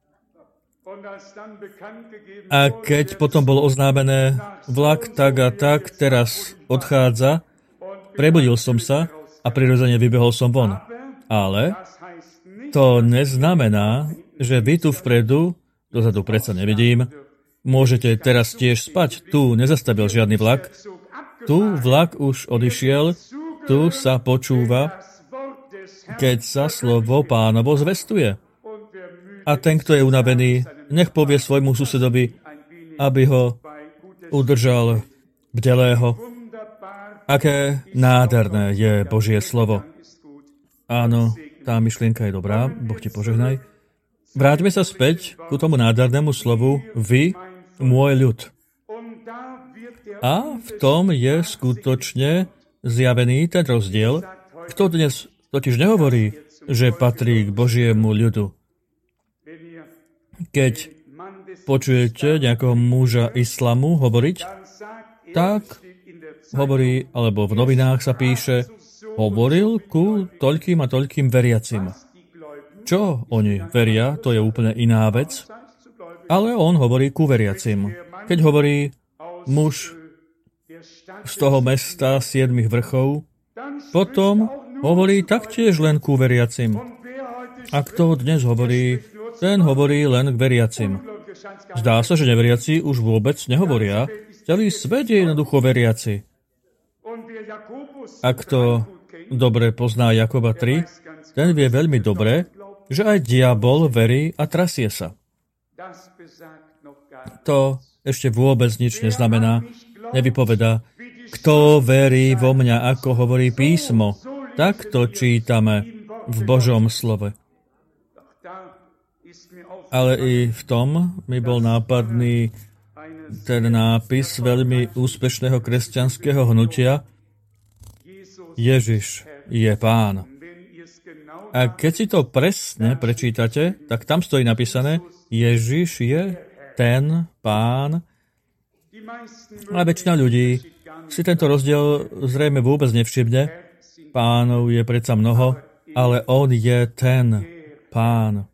A keď potom bolo oznámené, vlak tak a tak teraz odchádza, prebudil som sa a prirodzene vybehol som von. Ale to neznamená, že vy tu vpredu, dozadu predsa nevidím, môžete teraz tiež spať. Tu nezastavil žiadny vlak. Tu vlak už odišiel, tu sa počúva, keď sa slovo Pánovo zvestuje. A ten, kto je unavený, nech povie svojmu susedovi, aby ho udržal bdelého. Aké nádherné je Božie slovo. Áno, tá myšlienka je dobrá, Boh ti požehnaj. Vráťme sa späť ku tomu nádhernému slovu vy, môj ľud. A v tom je skutočne zjavený ten rozdiel. Kto dnes totiž nehovorí, že patrí k Božiemu ľudu? Keď počujete nejakého muža islamu hovoriť, tak hovorí, alebo v novinách sa píše, hovoril ku toľkým a toľkým veriacim. Čo oni veria, to je úplne iná vec, ale on hovorí ku veriacim. Keď hovorí muž z toho mesta siedmich vrchov, potom hovorí taktiež len ku veriacim. A kto dnes hovorí, ten hovorí len k veriacim. Zdá sa, že neveriaci už vôbec nehovoria. Celý svet je jednoducho veriaci. A kto dobre pozná Jakoba tri, ten vie veľmi dobre, že aj diabol verí a trasie sa. To ešte vôbec nič neznamená. Nevypovedá, kto verí vo mňa, ako hovorí písmo. Tak to čítame v Božom slove. Ale i v tom mi bol nápadný ten nápis veľmi úspešného kresťanského hnutia Ježiš je Pán. A keď si to presne prečítate, tak tam stojí napísané Ježiš je ten Pán. A väčšina ľudí si tento rozdiel zrejme vôbec nevšimne. Pánov je predsa mnoho, ale on je ten Pán.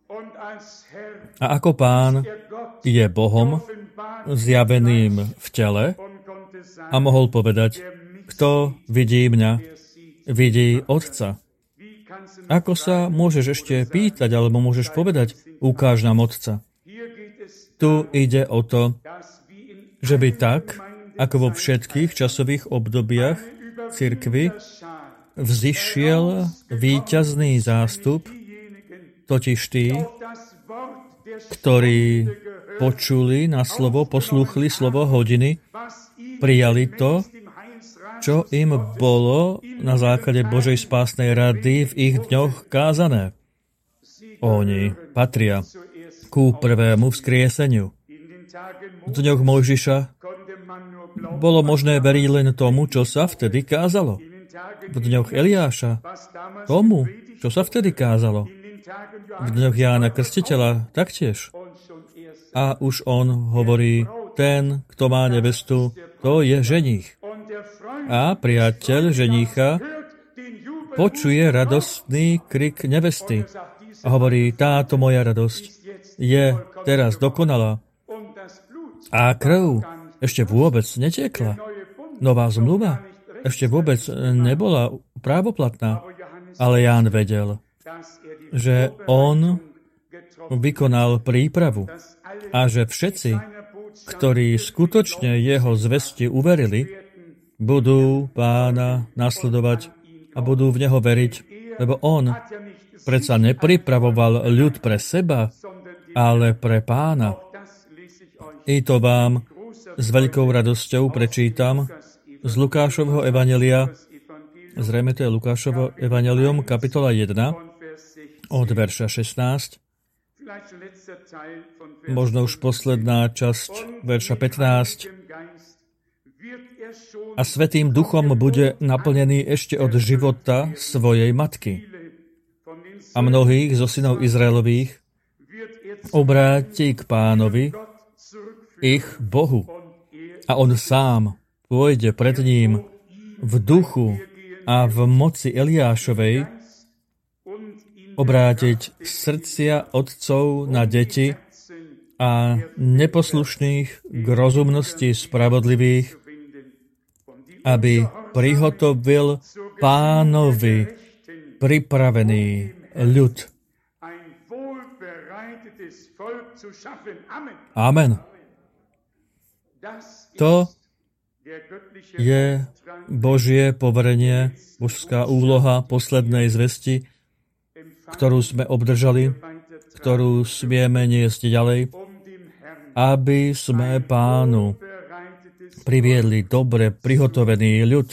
A ako Pán je Bohom zjaveným v tele a mohol povedať, kto vidí mňa, vidí Otca. Ako sa môžeš ešte pýtať, alebo môžeš povedať, ukáž nám Otca. Tu ide o to, že by tak, ako vo všetkých časových obdobiach cirkvi, vzišiel víťazný zástup, totiž tí, ktorí počuli na slovo, poslúchli slovo hodiny, prijali to, čo im bolo na základe Božej spásnej rady v ich dňoch kázané. Oni patria ku prvému vzkrieseniu. V dňoch Mojžiša bolo možné veriť len tomu, čo sa vtedy kázalo. V dňoch Eliáša tomu, čo sa vtedy kázalo. V dňoch Jána Krstiteľa taktiež. A už on hovorí, ten, kto má nevestu, to je ženích. A priateľ ženícha počuje radostný krik nevesty a hovorí, táto moja radosť je teraz dokonalá. A krv ešte vôbec netiekla. Nová zmluva ešte vôbec nebola právoplatná. Ale Ján vedel, že on vykonal prípravu a že všetci, ktorí skutočne jeho zvesti uverili, budú Pána nasledovať a budú v neho veriť, lebo on predsa nepripravoval ľud pre seba, ale pre Pána. I to vám s veľkou radosťou prečítam z Lukášovho evanjelia, zrejme to je Lukášovo evanjelium, kapitola jedna, od verša šestnásť, možno už posledná časť, verša pätnásť. A Svätým Duchom bude naplnený ešte od života svojej matky. A mnohých zo synov Izraelových obráti k Pánovi, ich Bohu. A on sám pôjde pred ním v duchu a v moci Eliášovej obrátiť srdcia otcov na deti a neposlušných k rozumnosti spravodlivých, aby prihotovil Pánovi pripravený ľud. Amen. To je Božie poverenie, božská úloha poslednej zvesti, ktorú sme obdržali, ktorú smieme niesť ďalej, aby sme Pánu priviedli dobre prihotovený ľud.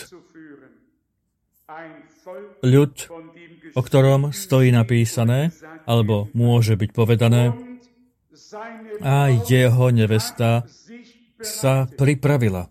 Ľud, o ktorom stojí napísané, alebo môže byť povedané, a jeho nevesta sa pripravila.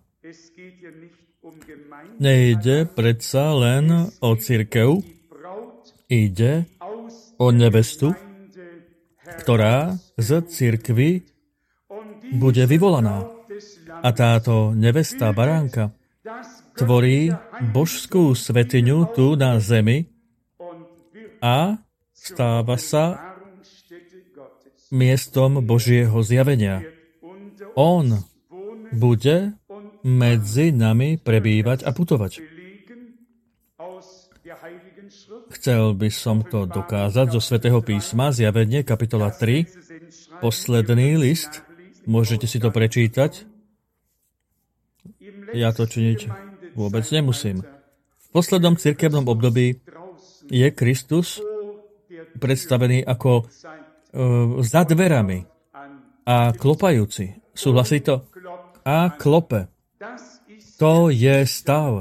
Nejde predsa len o cirkev, ide o nevestu, ktorá z cirkvi bude vyvolaná. A táto nevesta baránka tvorí božskú svetiňu tu na zemi a stáva sa miestom Božieho zjavenia. On bude medzi nami prebývať a putovať. Chcel by som to dokázať zo Svätého písma, Zjavenie, kapitola tri, posledný list. Môžete si to prečítať. Ja to činiť vôbec nemusím. V poslednom cirkevnom období je Kristus predstavený ako uh, za dverami a klopajúci. Súhlasí to? A klope. To je stav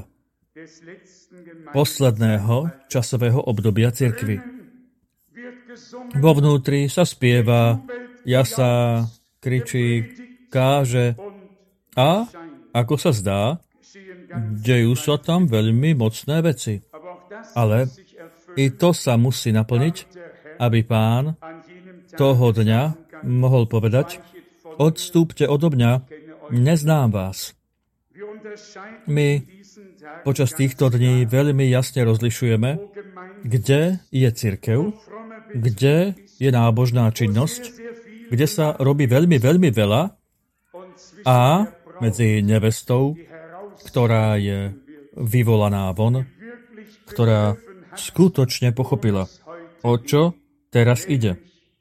posledného časového obdobia cirkvi. Vo vnútri sa spieva, jasá, kričí, káže a, ako sa zdá, dejú sa tam veľmi mocné veci. Ale i to sa musí naplniť, aby Pán toho dňa mohol povedať, odstúpte odo mňa, neznám vás. My počas týchto dní veľmi jasne rozlišujeme, kde je cirkev, kde je nábožná činnosť, kde sa robí veľmi, veľmi veľa a medzi nevestou, ktorá je vyvolaná von, ktorá skutočne pochopila, o čo teraz ide.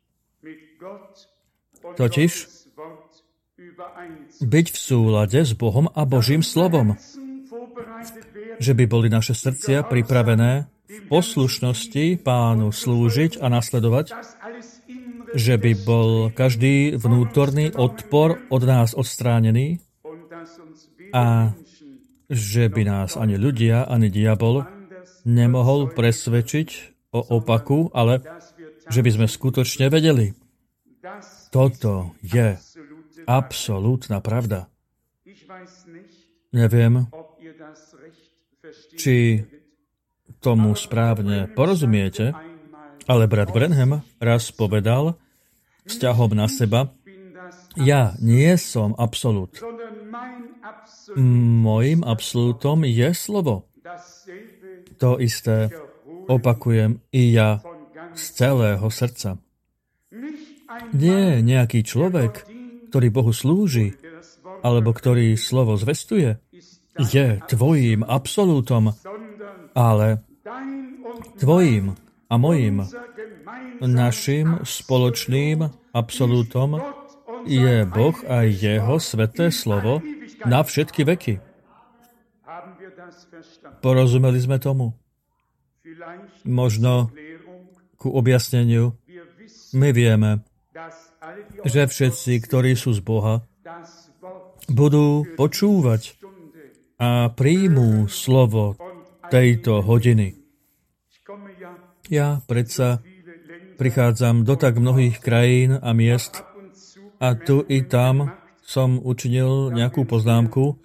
Totiž byť v súlade s Bohom a Božím slovom. Že by boli naše srdcia pripravené v poslušnosti Pánu slúžiť a nasledovať, že by bol každý vnútorný odpor od nás odstránený a že by nás ani ľudia, ani diabol nemohol presvedčiť o opaku, ale že by sme skutočne vedeli. Toto je absolútna pravda. Neviem, či tomu správne porozumiete, ale brat Branham raz povedal vzťahom na seba, ja nie som absolút. Mojím absolútom je slovo. To isté opakujem i ja z celého srdca. Nie nejaký človek, ktorý Bohu slúži, alebo ktorý slovo zvestuje, je tvojím absolútom, ale tvojím a mojím, našim spoločným absolútom je Boh a jeho sväté slovo na všetky veky. Porozumeli sme tomu? Možno ku objasneniu. My vieme, že všetci, ktorí sú z Boha, budú počúvať a príjmú slovo tejto hodiny. Ja predsa prichádzam do tak mnohých krajín a miest a tu i tam som učinil nejakú poznámku.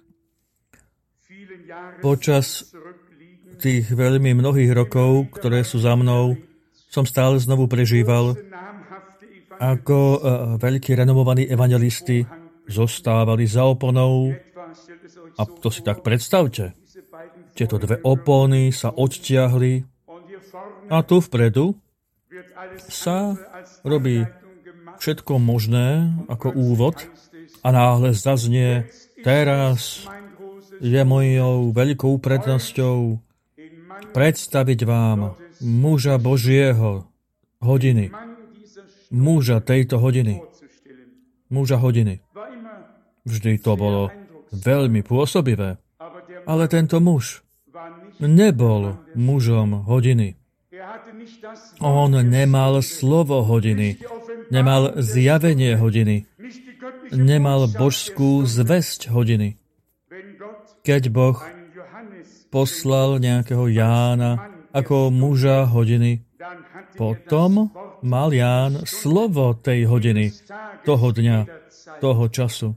Počas tých veľmi mnohých rokov, ktoré sú za mnou, som stále znovu prežíval, ako uh, veľkí renomovaní evangelisti zostávali za oponou. A to si tak predstavte. Tieto dve opony sa odtiahli a tu vpredu sa robí všetko možné ako úvod a náhle zaznie: teraz je mojou veľkou prednosťou predstaviť vám muža Božieho hodiny. Muža tejto hodiny. Muža hodiny. Vždy to bolo veľmi pôsobivé. Ale tento muž nebol mužom hodiny. On nemal slovo hodiny. Nemal zjavenie hodiny. Nemal božskú zvesť hodiny. Keď Boh poslal nejakého Jána ako muža hodiny, potom mal Ján slovo tej hodiny, toho dňa, toho času.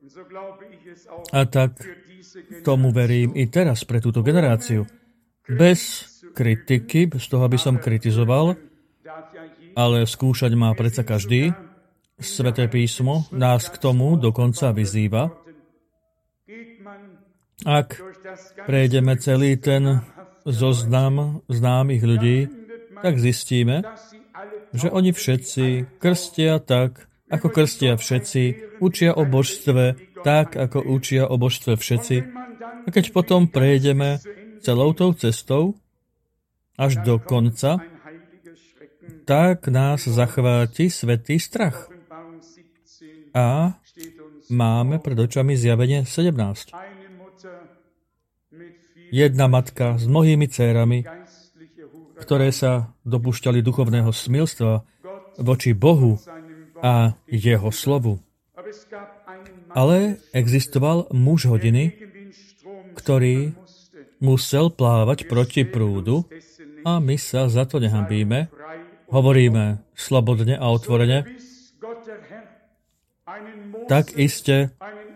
A tak tomu verím i teraz pre túto generáciu. Bez kritiky, bez toho, aby som kritizoval, ale skúšať má predsa každý. Sväté písmo nás k tomu dokonca vyzýva. Ak prejdeme celý ten zoznam známych ľudí, tak zistíme, že oni všetci krstia tak, ako krstia všetci, učia o božstve tak, ako učia o božstve všetci. A keď potom prejdeme celou tou cestou až do konca, tak nás zachváti svätý strach. A máme pred očami Zjavenie sedemnásť. Jedna matka s mnohými dcérami, ktoré sa dopúšťali duchovného smilstva voči Bohu a jeho slovu. Ale existoval muž hodiny, ktorý musel plávať proti prúdu a my sa za to nehanbíme. Hovoríme slobodne a otvorene. Tak iste,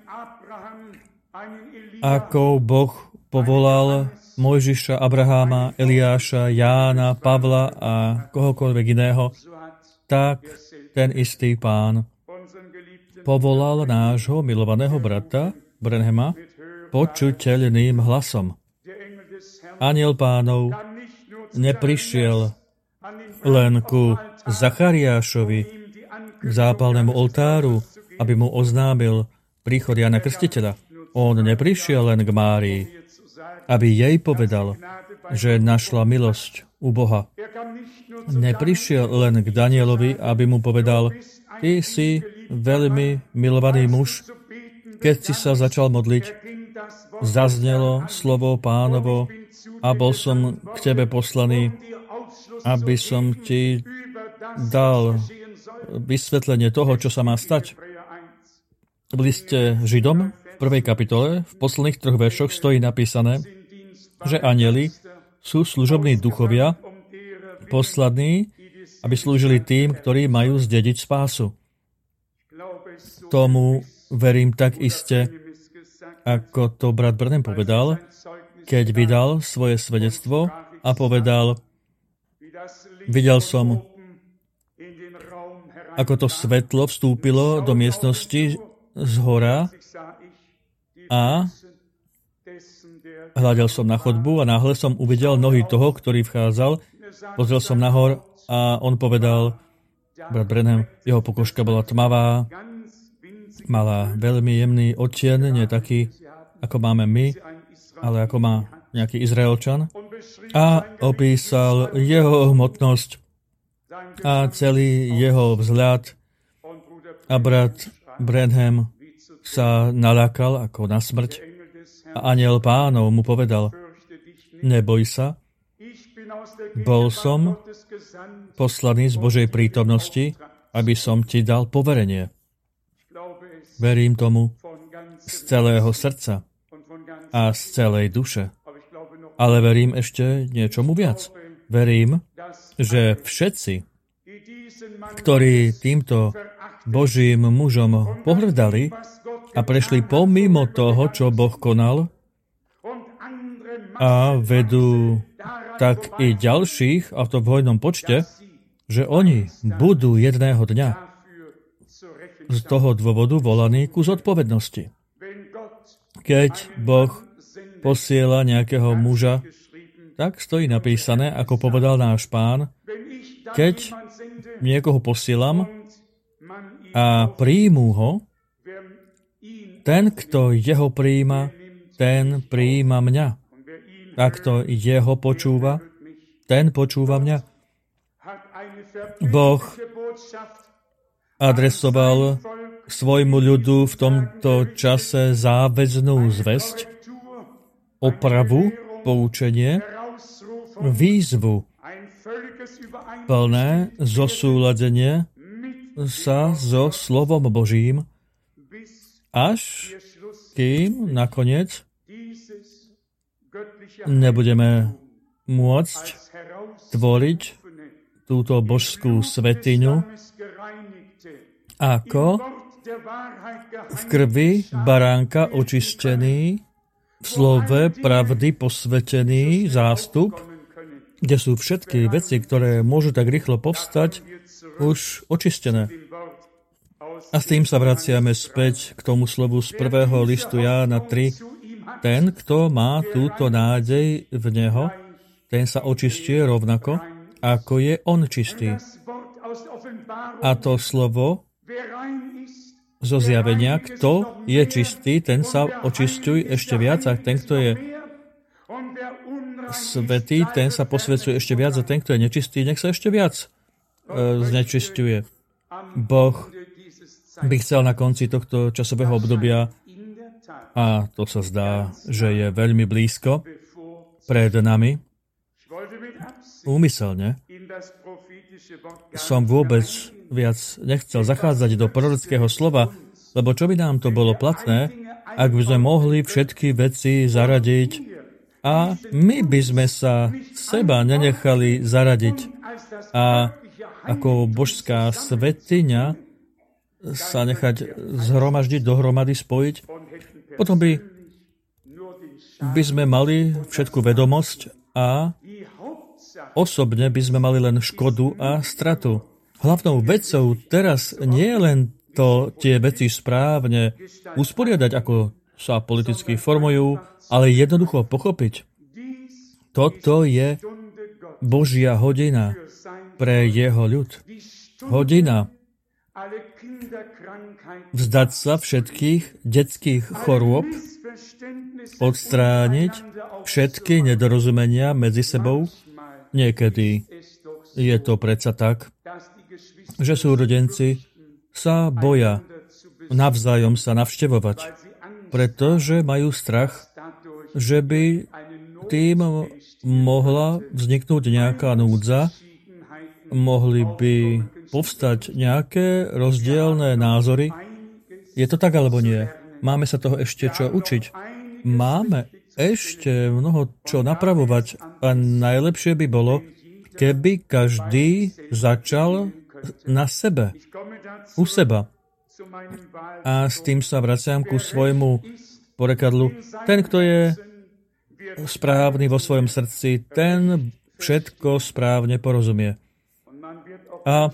ako Boh povolal Mojžiša, Abraháma, Eliáša, Jána, Pavla a kohokoľvek iného, tak ten istý Pán povolal nášho milovaného brata Branhama počuteľným hlasom. Anjel Pánov neprišiel len ku Zachariášovi, k zápalnému oltáru, aby mu oznámil príchod Jana Krstiteľa. On neprišiel len k Márii, aby jej povedal, že našla milosť u Boha. Neprišiel len k Danielovi, aby mu povedal: ty si veľmi milovaný muž. Keď si sa začal modliť, zaznelo slovo Pánovo a bol som k tebe poslaný, aby som ti dal vysvetlenie toho, čo sa má stať. V liste Židom v prvej kapitole v posledných troch veršoch stojí napísané, že anjeli sú služobní duchovia poslaní, aby slúžili tým, ktorí majú zdediť spásu. Tomu verím tak iste, ako to brat Branham povedal, keď vydal svoje svedectvo a povedal: videl som, ako to svetlo vstúpilo do miestnosti z hora a hľadel som na chodbu a náhle som uvidel nohy toho, ktorý vchádzal. Pozrel som nahor a on povedal, brat Branham, jeho pokožka bola tmavá, mala veľmi jemný odtien, nie taký, ako máme my, ale ako má nejaký Izraelčan. A opísal jeho hmotnosť a celý jeho vzhľad. A brat Branham sa nalákal ako na smrť. A anjel Pánov mu povedal: neboj sa, bol som poslaný z Božej prítomnosti, aby som ti dal poverenie. Verím tomu z celého srdca a z celej duše. Ale verím ešte niečomu viac. Verím, že všetci, ktorí týmto Božím mužom pohrdali a prešli pomimo toho, čo Boh konal, a vedú tak i ďalších, a to v hojnom počte, že oni budú jedného dňa z toho dôvodu volaní ku zodpovednosti. Keď Boh posiela nejakého muža, tak stojí napísané, ako povedal náš Pán, keď niekoho posielam a príjmú ho, ten, kto jeho prijíma, ten prijíma mňa. A kto jeho počúva, ten počúva mňa. Boh adresoval svojmu ľudu v tomto čase záväznú zvesť, opravu, poučenie, výzvu, plné zosúladenie sa so slovom Božím, až kým nakoniec nebudeme môcť tvoriť túto božskú svetiňu ako v krvi baránka očistený, v slove pravdy posvetený zástup, kde sú všetky veci, ktoré môžu tak rýchlo povstať, už očistené. A s tým sa vraciame späť k tomu slovu z prvého listu Jána tri. Ten, kto má túto nádej v Neho, ten sa očistuje rovnako, ako je on čistý. A to slovo zo zjavenia, kto je čistý, ten sa očisťuje ešte viac, a ten, kto je svätý, ten sa posvedzuje ešte viac, a ten, kto je nečistý, nech sa ešte viac e, znečisťuje. Boh by chcel na konci tohto časového obdobia, a to sa zdá, že je veľmi blízko pred nami, úmyselne som vôbec viac nechcel zachádzať do prorockého slova, lebo čo by nám to bolo platné, ak by sme mohli všetky veci zaradiť a my by sme sa seba nenechali zaradiť a ako božská svetiňa sa nechať zhromaždiť, dohromady spojiť. Potom by, by sme mali všetku vedomosť a osobne by sme mali len škodu a stratu. Hlavnou vecou teraz nie je len to tie veci správne usporiadať, ako sa politicky formujú, ale jednoducho pochopiť. Toto je Božia hodina pre jeho ľud. Hodina vzdať sa všetkých detských chorôb, odstrániť všetky nedorozumenia medzi sebou. Niekedy je to predsa tak, že súrodenci sa boja navzájom sa navštevovať, pretože majú strach, že by tým mohla vzniknúť nejaká núdza, mohli by povstať nejaké rozdielne názory. Je to tak alebo nie? Máme sa toho ešte čo učiť. Máme ešte mnoho čo napravovať a najlepšie by bolo, keby každý začal na sebe, u seba. A s tým sa vraciam ku svojmu porekadlu. Ten, kto je správny vo svojom srdci, ten všetko správne porozumie. A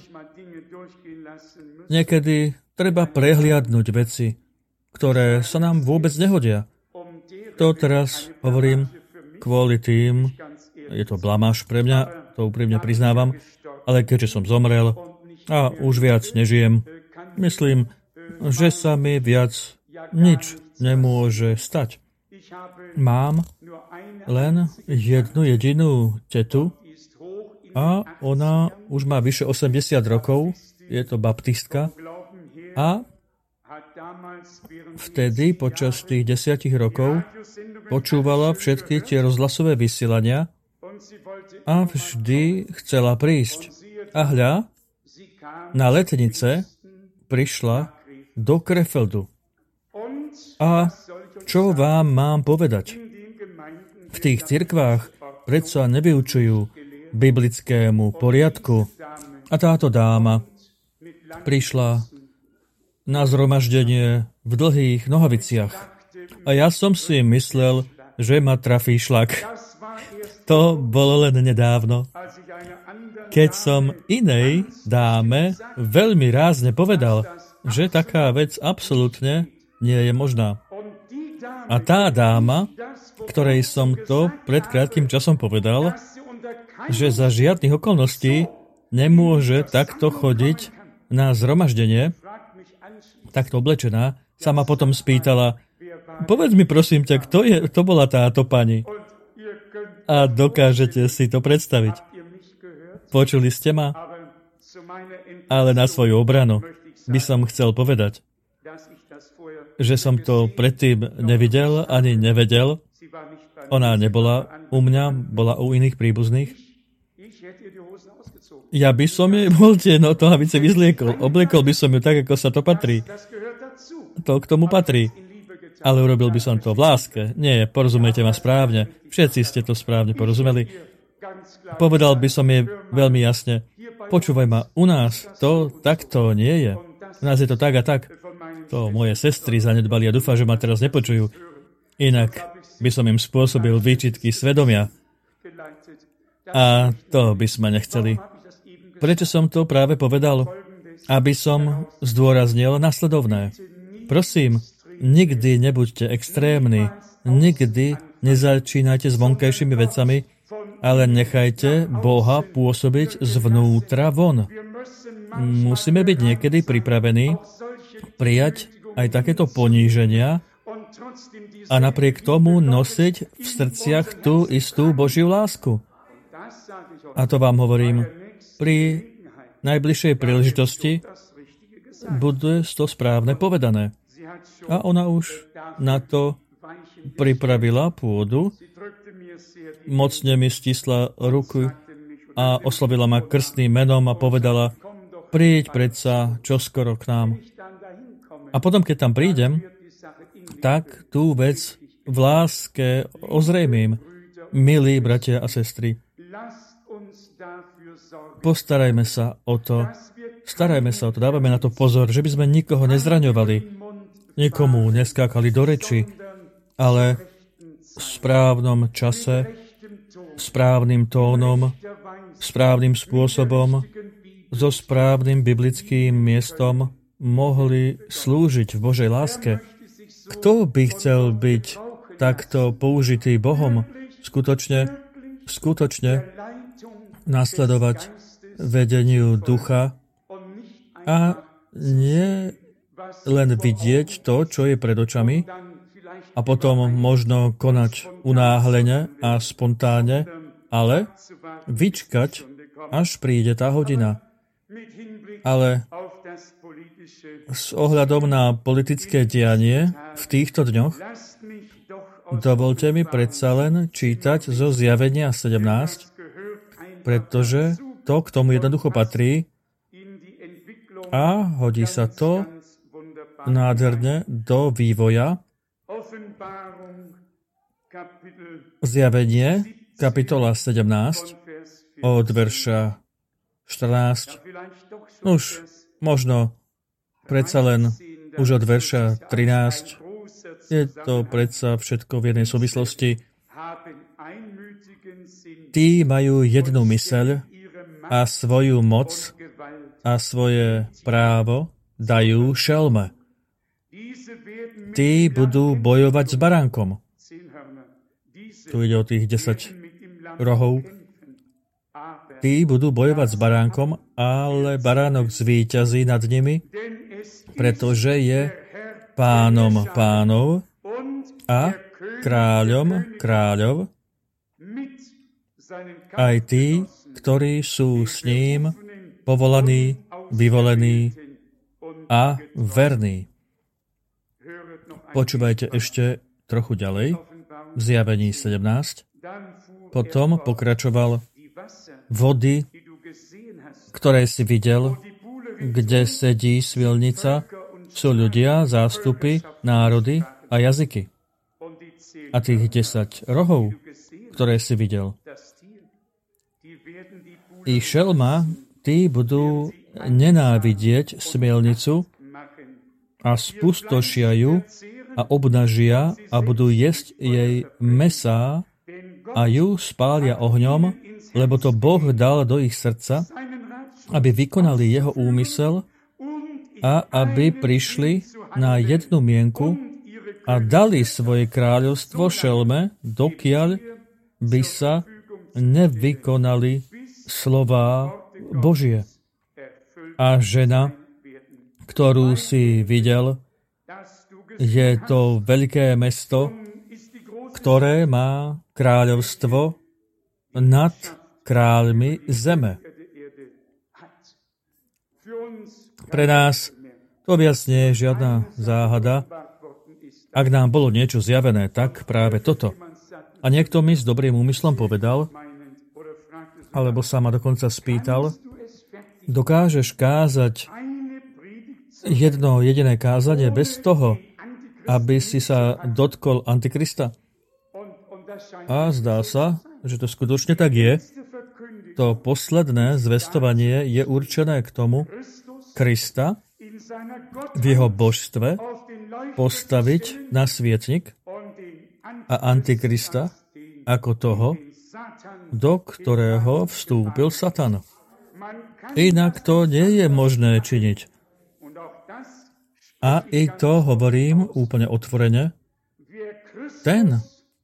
niekedy treba prehliadnúť veci, ktoré sa nám vôbec nehodia. To teraz hovorím kvôli tým, je to blamáž pre mňa, to úprimne priznávam, ale keďže som zomrel a už viac nežijem, myslím, že sa mi viac nič nemôže stať. Mám len jednu jedinú tetu a ona už má vyše osemdesiat rokov, je to baptistka a vtedy počas tých desiatich rokov počúvala všetky tie rozhlasové vysielania a vždy chcela prísť. A hľa, na letnice prišla do Krefeldu. A čo vám mám povedať? V tých cirkvách predsa nevyučujú biblickému poriadku. A táto dáma prišla na zhromaždenie v dlhých nohaviciach. A ja som si myslel, že ma trafí šlak. To bolo len nedávno, keď som inej dáme veľmi rázne povedal, že taká vec absolútne nie je možná. A tá dáma, ktorej som to pred krátkym časom povedal, že za žiadnych okolností nemôže takto chodiť na zhromaždenie, takto oblečená, sa ma potom spýtala, povedz mi prosím ťa, kto, je, kto bola táto pani? A dokážete si to predstaviť. Počuli ste ma? Ale na svoju obranu by som chcel povedať, že som to predtým nevidel ani nevedel. Ona nebola u mňa, bola u iných príbuzných. Ja by som jej bol tie no, nohavice vyzliekol. Obliekol by som ju tak, ako sa to patrí. To k tomu patrí. Ale urobil by som to v láske. Nie, porozumejte ma správne. Všetci ste to správne porozumeli. Povedal by som jej veľmi jasne, počúvaj ma, u nás to takto nie je. U nás je to tak a tak. To moje sestry zanedbali a dúfam, že ma teraz nepočujú. Inak by som im spôsobil výčitky svedomia. A to by sme nechceli. Prečo som to práve povedal? Aby som zdôraznil nasledovné. Prosím, nikdy nebuďte extrémni. Nikdy nezačínajte s vonkajšími vecami, ale nechajte Boha pôsobiť zvnútra von. Musíme byť niekedy pripravení prijať aj takéto poníženia a napriek tomu nosiť v srdciach tú istú Božiu lásku. A to vám hovorím, pri najbližšej príležitosti bude to správne povedané. A ona už na to pripravila pôdu, mocne mi stisla ruku a oslovila ma krstným menom a povedala, príď predsa čoskoro k nám. A potom, keď tam prídem, tak tú vec v láske ozrejmím. Milí bratia a sestry, postarajme sa o to, starajme sa o to, dávame na to pozor, že by sme nikoho nezraňovali, nikomu neskákali do reči, ale v správnom čase, správnym tónom, správnym spôsobom, so správnym biblickým miestom mohli slúžiť v Božej láske. Kto by chcel byť takto použitý Bohom? Skutočne, skutočne nasledovať vedeniu ducha a nie len vidieť to, čo je pred očami, a potom možno konať unáhlene a spontánne, ale vyčkať, až príde tá hodina. Ale s ohľadom na politické dianie v týchto dňoch dovolte mi predsa len čítať zo Zjavenia sedemnásť, pretože to k tomu jednoducho patrí a hodí sa to nádherne do vývoja. Zjavenie, kapitola sedemnásť, od verša štrnásť. Už možno predsa len už od verša trinásť. Je to predsa všetko v jednej súvislosti. Tí majú jednu myseľ a svoju moc a svoje právo dajú šelme. Tí budú bojovať s baránkom. Tu ide o tých desať rohov. Tí budú bojovať s baránkom, ale baránok zvíťazí nad nimi, pretože je pánom pánov a kráľom kráľov. Aj tí, ktorí sú s ním povolaní, vyvolení a verní. Počúvajte ešte trochu ďalej, v Zjavení sedemnásť. Potom pokračoval vody, ktoré si videl, kde sedí svilnica, sú ľudia, zástupy, národy a jazyky. A tých desať rohov, ktoré si videl. I šelma, tí budú nenávidieť smielnicu a spustošia ju a obnažia a budú jesť jej mäsá a ju spália ohňom, lebo to Boh dal do ich srdca, aby vykonali jeho úmysel a aby prišli na jednu mienku a dali svoje kráľovstvo šelme, dokiaľ by sa nevykonali slová Božie. A žena, ktorú si videl, je to veľké mesto, ktoré má kráľovstvo nad kráľmi zeme. Pre nás to viac nie je žiadna záhada. Ak nám bolo niečo zjavené, tak práve toto. A niekto mi s dobrým úmyslom povedal, alebo sa ma dokonca spýtal, dokážeš kázať jedno jediné kázanie bez toho, aby si sa dotkol Antikrista? A zdá sa, že to skutočne tak je. To posledné zvestovanie je určené k tomu, Krista v jeho božstve postaviť na svietnik a Antikrista ako toho, do ktorého vstúpil Satan. Inak to nie je možné činiť. A i to hovorím úplne otvorene. Ten,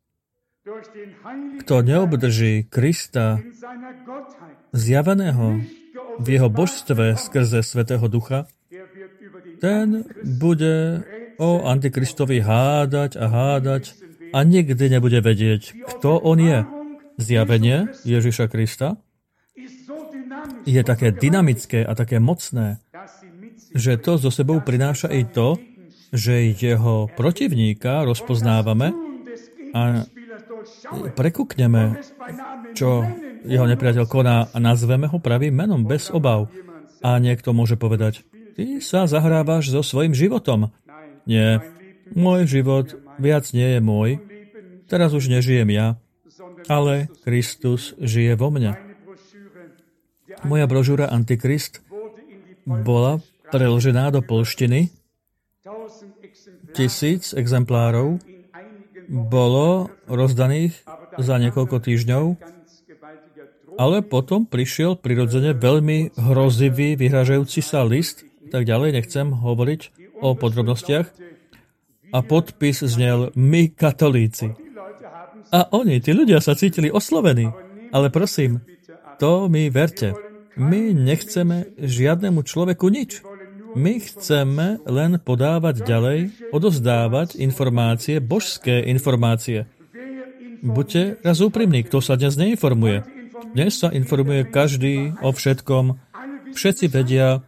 kto neobdrží Krista zjaveného v jeho božstve skrze Svätého Ducha, ten bude o Antikristovi hádať a hádať a nikdy nebude vedieť, kto on je. Zjavenie Ježiša Krista je také dynamické a také mocné, že to zo sebou prináša i to, že jeho protivníka rozpoznávame a prekukneme, čo jeho nepriateľ koná a nazveme ho pravým menom, bez obav. A niekto môže povedať, ty sa zahrávaš so svojím životom. Nie, môj život viac nie je môj. Teraz už nežijem ja, ale Kristus žije vo mne. Moja brožúra Antikrist bola preložená do poľštiny. Tisíc exemplárov bolo rozdaných za niekoľko týždňov, ale potom prišiel prirodzene veľmi hrozivý, vyhražajúci sa list, tak ďalej nechcem hovoriť o podrobnostiach. A podpis znel my katolíci. A oni, tí ľudia sa cítili oslovení. Ale prosím, to mi verte. My nechceme žiadnemu človeku nič. My chceme len podávať ďalej, odozdávať informácie, božské informácie. Buďte raz úprimní, kto sa dnes neinformuje. Dnes sa informuje každý o všetkom. Všetci vedia,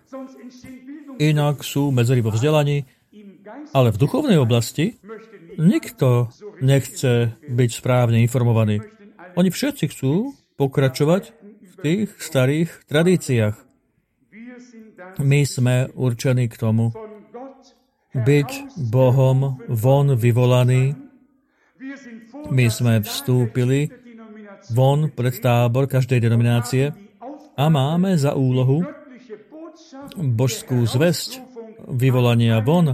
inak sú medzery vo vzdelaní, ale v duchovnej oblasti nikto nechce byť správne informovaný. Oni všetci chcú pokračovať v tých starých tradíciách. My sme určení k tomu byť Bohom von vyvolaní. My sme vstúpili von pred tábor každej denominácie a máme za úlohu božskú zvesť vyvolania von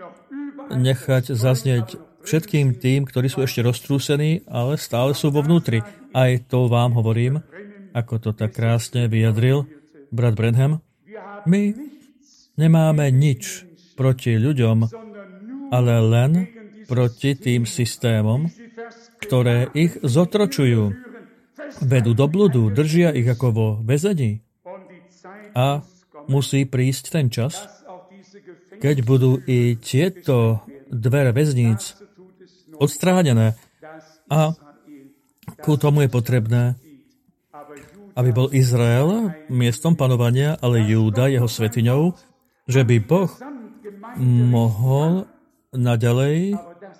nechať zaznieť všetkým tým, ktorí sú ešte roztrúsení, ale stále sú vo vnútri. Aj to vám hovorím, ako to tak krásne vyjadril brat Branham. My nemáme nič proti ľuďom, ale len proti tým systémom, ktoré ich zotročujú. Vedú do bludu, držia ich ako vo väzení. A musí prísť ten čas, keď budú i tieto dvere väzníc odstránené. A ku tomu je potrebné, aby bol Izrael miestom panovania, ale Júda jeho svetiňou, že by Boh mohol naďalej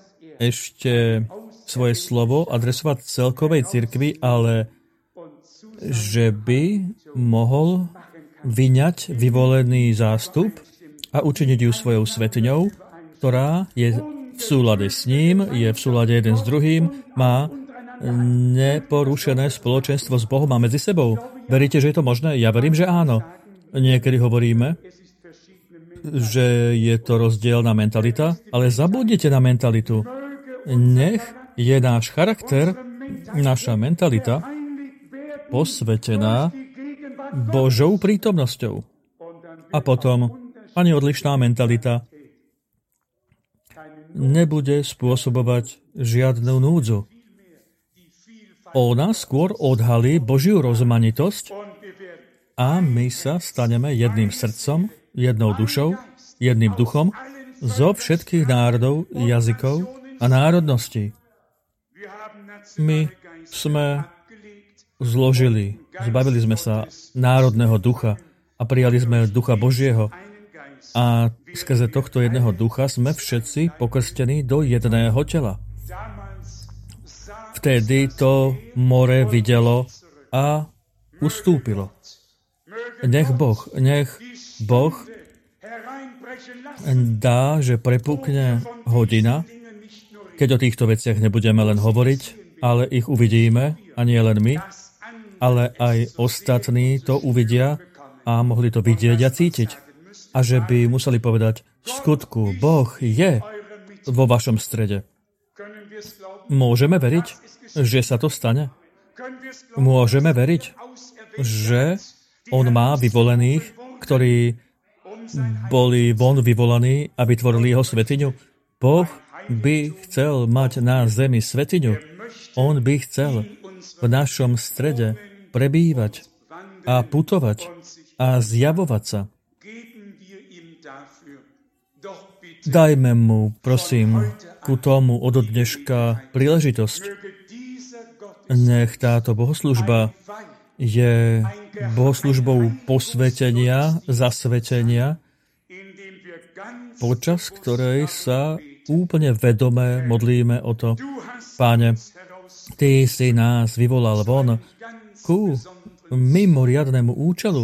ešte svoje slovo adresovať celkovej cirkvi, ale že by mohol vyňať vyvolený zástup a učiniť ju svojou svetiňou, ktorá je v súlade s ním, je v súlade jeden s druhým, má neporušené spoločenstvo s Bohom a medzi sebou. Veríte, že je to možné? Ja verím, že áno. Niekedy hovoríme, že je to rozdielna mentalita, ale zabudnite na mentalitu. Nech je náš charakter, naša mentalita posvetená Božou prítomnosťou. A potom ani odlišná mentalita nebude spôsobovať žiadnu núdzu. Ona skôr odhalí Božiu rozmanitosť a my sa staneme jedným srdcom, jednou dušou, jedným duchom zo všetkých národov, jazykov a národností. My sme zložili, zbavili sme sa národného ducha a prijali sme ducha Božieho. A skrze tohto jedného ducha sme všetci pokrstení do jedného tela. Vtedy to more videlo a ustúpilo. Nech Boh, nech Boh dá, že prepukne hodina, keď o týchto veciach nebudeme len hovoriť, ale ich uvidíme, a nie len my, ale aj ostatní to uvidia a mohli to vidieť a cítiť. A že by museli povedať, v skutku, Boh je vo vašom strede. Môžeme veriť, že sa to stane? Môžeme veriť, že On má vyvolených, ktorí boli von vyvolaní a vytvorili Jeho svetiňu? Boh by chcel mať na zemi svetiňu. On by chcel v našom strede prebývať a putovať a zjavovať sa. Dajme mu, prosím, ku tomu od dneška príležitosť. Nech táto bohoslužba je bohoslužbou posvetenia, zasvetenia, počas ktorej sa úplne vedome modlíme o to, Páne, Ty si nás vyvolal von ku mimoriadnemu účelu.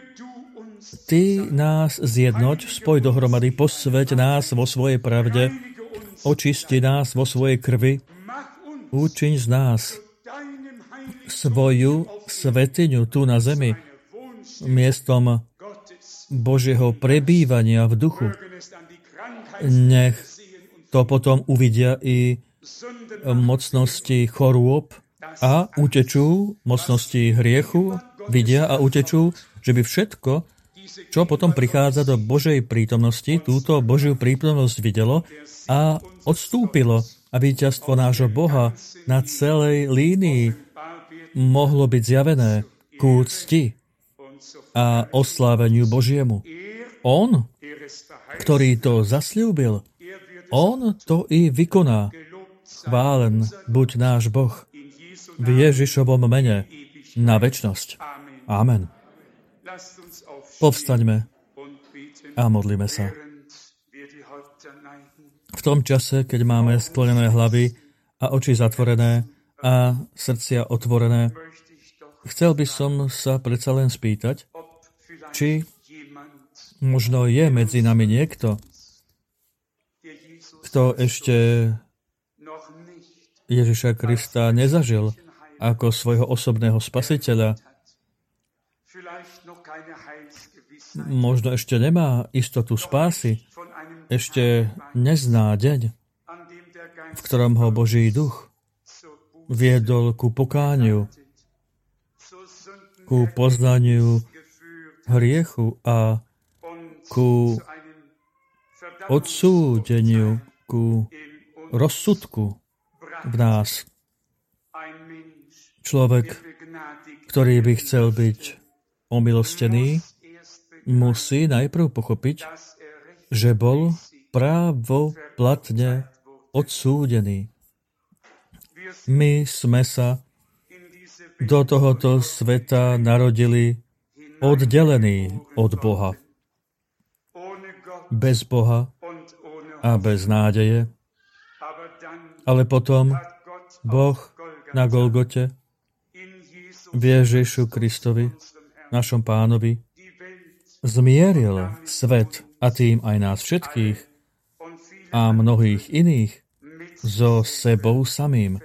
Ty nás zjednoť, spoj dohromady, posveť nás vo svojej pravde, očisti nás vo svojej krvi, učiň z nás svoju svetiňu tu na zemi, miestom Božieho prebývania v duchu. Nech to potom uvidia i mocnosti chorôb a utečú, mocnosti hriechu, vidia a utečú, že by všetko, čo potom prichádza do Božej prítomnosti, túto Božiu prítomnosť videlo a odstúpilo. A víťazstvo nášho Boha na celej línii mohlo byť zjavené k úcti a osláveniu Božiemu. On, ktorý to zasľúbil, On to i vykoná. Chválen buď náš Boh v Ježišovom mene na večnosť. Amen. Povstaňme a modlíme sa. V tom čase, keď máme sklonené hlavy a oči zatvorené a srdcia otvorené, chcel by som sa predsa len spýtať, či možno je medzi nami niekto, kto ešte Ježiša Krista nezažil ako svojho osobného spasiteľa. Možno ešte nemá istotu spásy, ešte nezná deň, v ktorom ho Boží duch viedol ku pokániu, ku poznaniu hriechu a ku odsúdeniu, ku rozsudku v nás. Človek, ktorý by chcel byť omilostený, musí najprv pochopiť, že bol právoplatne odsúdený. My sme sa do tohoto sveta narodili oddelení od Boha. Bez Boha a bez nádeje. Ale potom Boh na Golgote v Ježišu Kristovi, našom Pánovi, zmieril svet a tým aj nás všetkých a mnohých iných so sebou samým.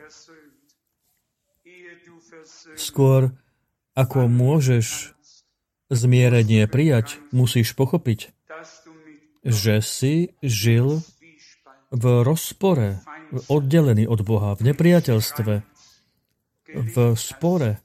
Skôr ako môžeš zmierenie prijať, musíš pochopiť, že si žil v rozpore, oddelený od Boha, v nepriateľstve, v spore.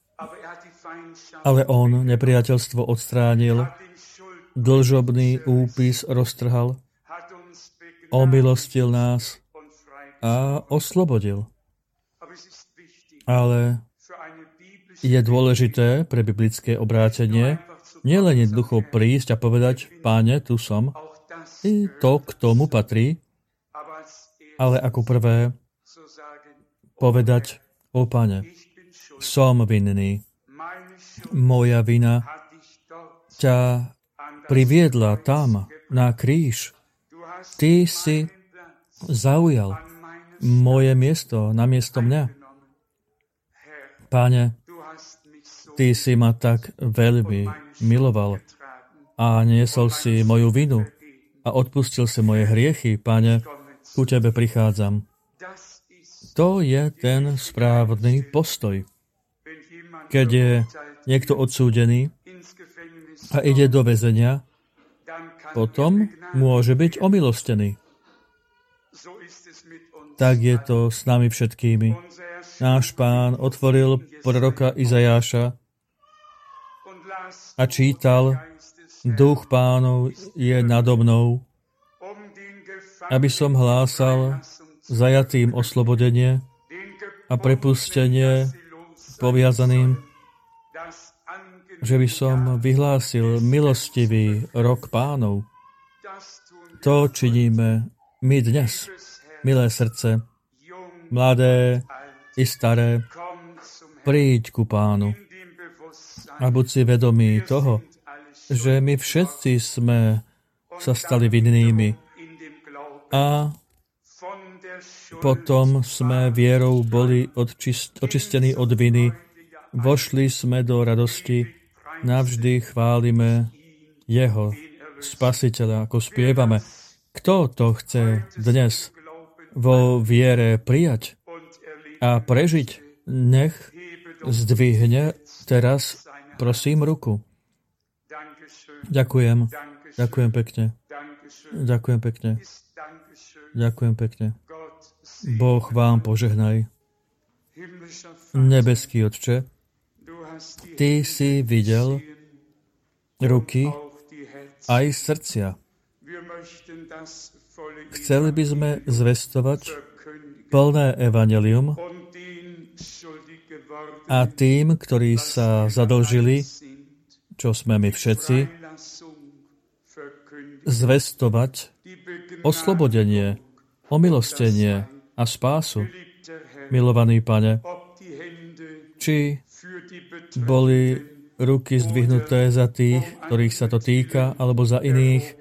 Ale on nepriateľstvo odstránil, dlžobný úpis roztrhal, omilostil nás a oslobodil. Ale je dôležité pre biblické obrátenie nielen jednoducho prísť a povedať, Páne, tu som, i to k tomu patrí, ale ako prvé povedať, o Pane, som vinný. Moja vina ťa priviedla tam, na kríž. Ty si zaujal moje miesto, na miesto mňa. Páne, Ty si ma tak veľmi miloval a niesol si moju vinu a odpustil si moje hriechy. Páne, ku Tebe prichádzam. To je ten správny postoj. Keď je niekto odsúdený a ide do väzenia, potom môže byť omilostený. Tak je to s nami všetkými. Náš Pán otvoril proroka Izajáša a čítal, Duch Pánov je nado mnou, aby som hlásal zajatým oslobodenie a prepustenie poviazaným, že by som vyhlásil milostivý rok Pánov. To činíme my dnes, milé srdce, mladé i staré, príď ku Pánu a buď si vedomý toho, že my všetci sme sa stali vinnými a potom sme vierou boli odčist, očistení od viny, vošli sme do radosti, navždy chválime Jeho, Spasiteľa, ako spievame. Kto to chce dnes vo viere prijať a prežiť, nech zdvihne teraz, prosím, ruku. Ďakujem. Ďakujem pekne. Ďakujem pekne. Ďakujem pekne. Boh vám požehnaj. Nebeský Otče, Ty si videl ruky aj srdcia. Chceli by sme zvestovať plné evanjelium a tým, ktorí sa zadlžili, čo sme my všetci, zvestovať oslobodenie, omilostenie a spásu. Milovaný Pane, či boli ruky zdvihnuté za tých, ktorých sa to týka, alebo za iných,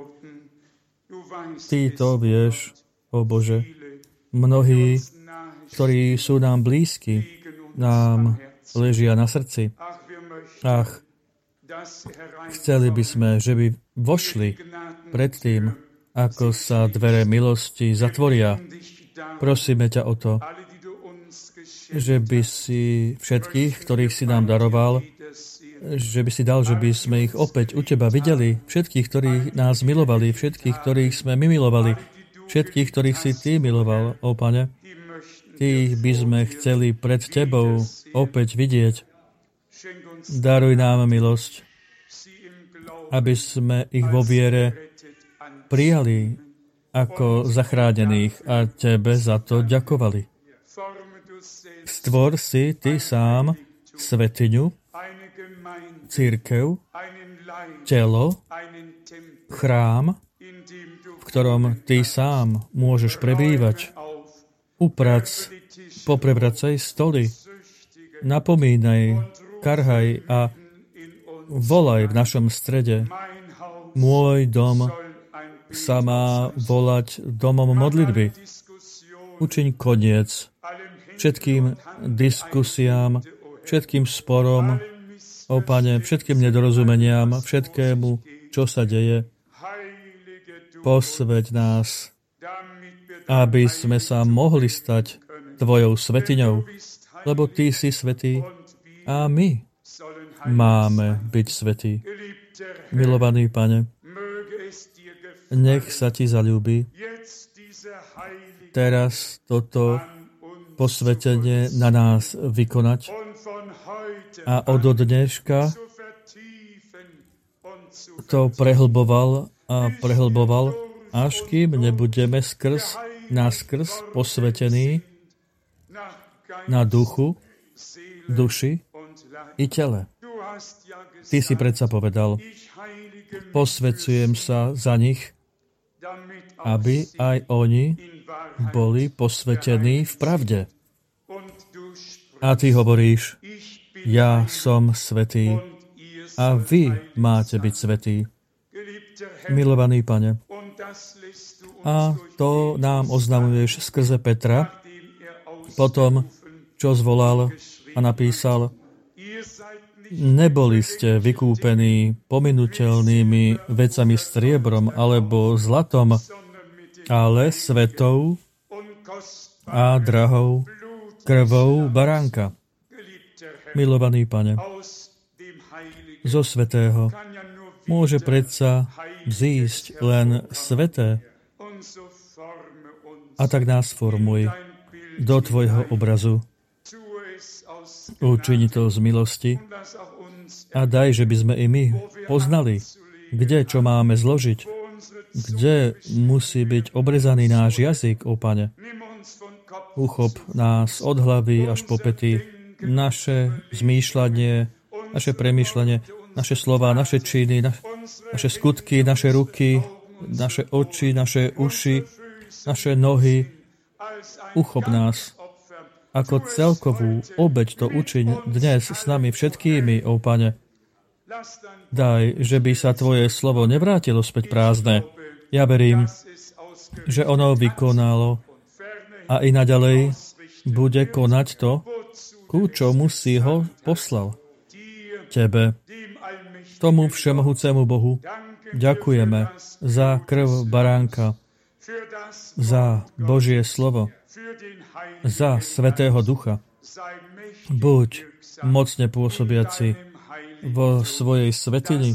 Ty to vieš, o Bože. Mnohí, ktorí sú nám blízki, nám ležia na srdci. Ach, chceli by sme, že by vošli pred tým, ako sa dvere milosti zatvoria. Prosíme ťa o to, že by si všetkých, ktorých si nám daroval, že by si dal, že by sme ich opäť u Teba videli. Všetkých, ktorí nás milovali, všetkých, ktorých sme my milovali, všetkých, ktorých si Ty miloval, ó Pane. Tých by sme chceli pred Tebou opäť vidieť. Daruj nám milosť, aby sme ich vo viere prijali ako zachránených a Tebe za to ďakovali. Stvor si Ty sám svätyňu, cirkev, telo, chrám, v ktorom Ty sám môžeš prebývať. Uprac, poprevracaj stoly, napomínaj, karhaj a volaj v našom strede. Môj dom sa má volať domom modlitby. Učiň koniec všetkým diskusiám, všetkým sporom, ó Pane, všetkým nedorozumeniam, všetkému, čo sa deje. Posväť nás, aby sme sa mohli stať Tvojou svätyňou, lebo Ty si svätý a my máme byť svätí. Milovaný Pane, nech sa Ti zaľúbi teraz toto posvätenie na nás vykonať a od dneška to prehlboval a prehlboval, až kým nebudeme skrz, naskrz posvätení na duchu, duši i tele. Ty si predsa povedal, posväcujem sa za nich, aby aj oni boli posvätení v pravde. A ty hovoríš, ja som svätý a vy máte byť svätí. Milovaný Pane, a to nám oznamuješ skrze Petra, potom, čo zvolal a napísal, neboli ste vykúpení pominuteľnými vecami striebrom alebo zlatom, ale svetou a drahou krvou baránka. Milovaný Pane, zo svätého môže predsa vzísť len sveté, a tak nás formuj do Tvojho obrazu. Učini to z milosti a daj, že by sme i my poznali, kde čo máme zložiť, kde musí byť obrezaný náš jazyk, ó Pane. Uchop nás od hlavy až po pety, naše zmýšľanie, naše premýšľanie, naše slova, naše činy, naše skutky, naše ruky, naše oči, naše uši, naše nohy. Uchop nás. Ako celkovú obeť to učiň dnes s nami všetkými, ó Pane. Daj, že by sa Tvoje slovo nevrátilo späť prázdne. Ja verím, že ono vykonalo a i naďalej bude konať to, ku čomu si ho poslal. Tebe, tomu všemohúcemu Bohu, ďakujeme za krv baránka, za Božie slovo, za Svätého Ducha. Buď mocne pôsobiaci vo svojej svätyni,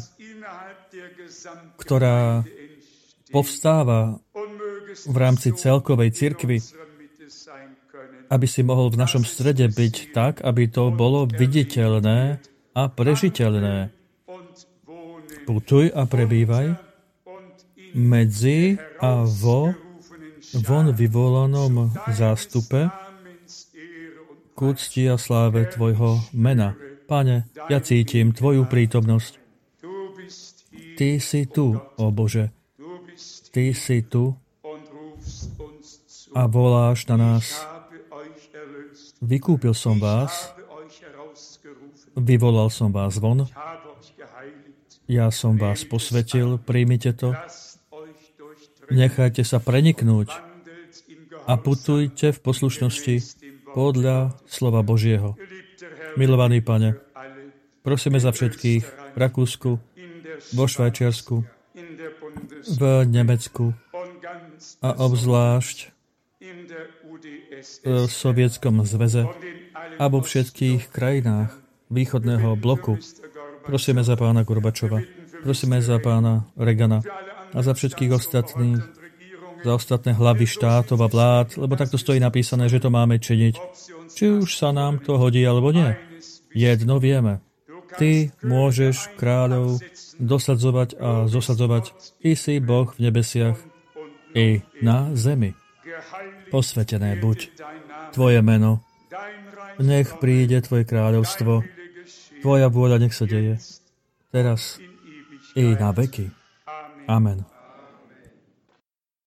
ktorá povstáva v rámci celkovej cirkvi, aby si mohol v našom strede byť tak, aby to bolo viditeľné a prežiteľné. Putuj a prebývaj medzi a vo von vyvolanom zástupe k úcti a sláve Tvojho mena. Pane, ja cítim Tvoju prítomnosť. Ty si tu, ó Bože. Ty si tu a voláš na nás. Vykúpil som vás, vyvolal som vás von, ja som vás posvetil, príjmite to, nechajte sa preniknúť a putujte v poslušnosti podľa slova Božieho. Milovaný Pane, prosíme za všetkých v Rakúsku, vo Švajčiarsku, v Nemecku a obzvlášť v Sovietskom zväze a vo všetkých krajinách východného bloku. Prosíme za pána Gorbačova, prosíme za pána Reagana a za všetkých ostatných, za ostatné hlavy štátov a vlád, lebo takto stojí napísané, že to máme činiť. Či už sa nám to hodí, alebo nie. Jedno vieme. Ty môžeš kráľov dosadzovať a zosadzovať. Ty si Boh v nebesiach i na zemi. Posvetené buď Tvoje meno. Nech príde Tvoje kráľovstvo. Tvoja vôľa nech sa deje. Teraz i na veky. Amen.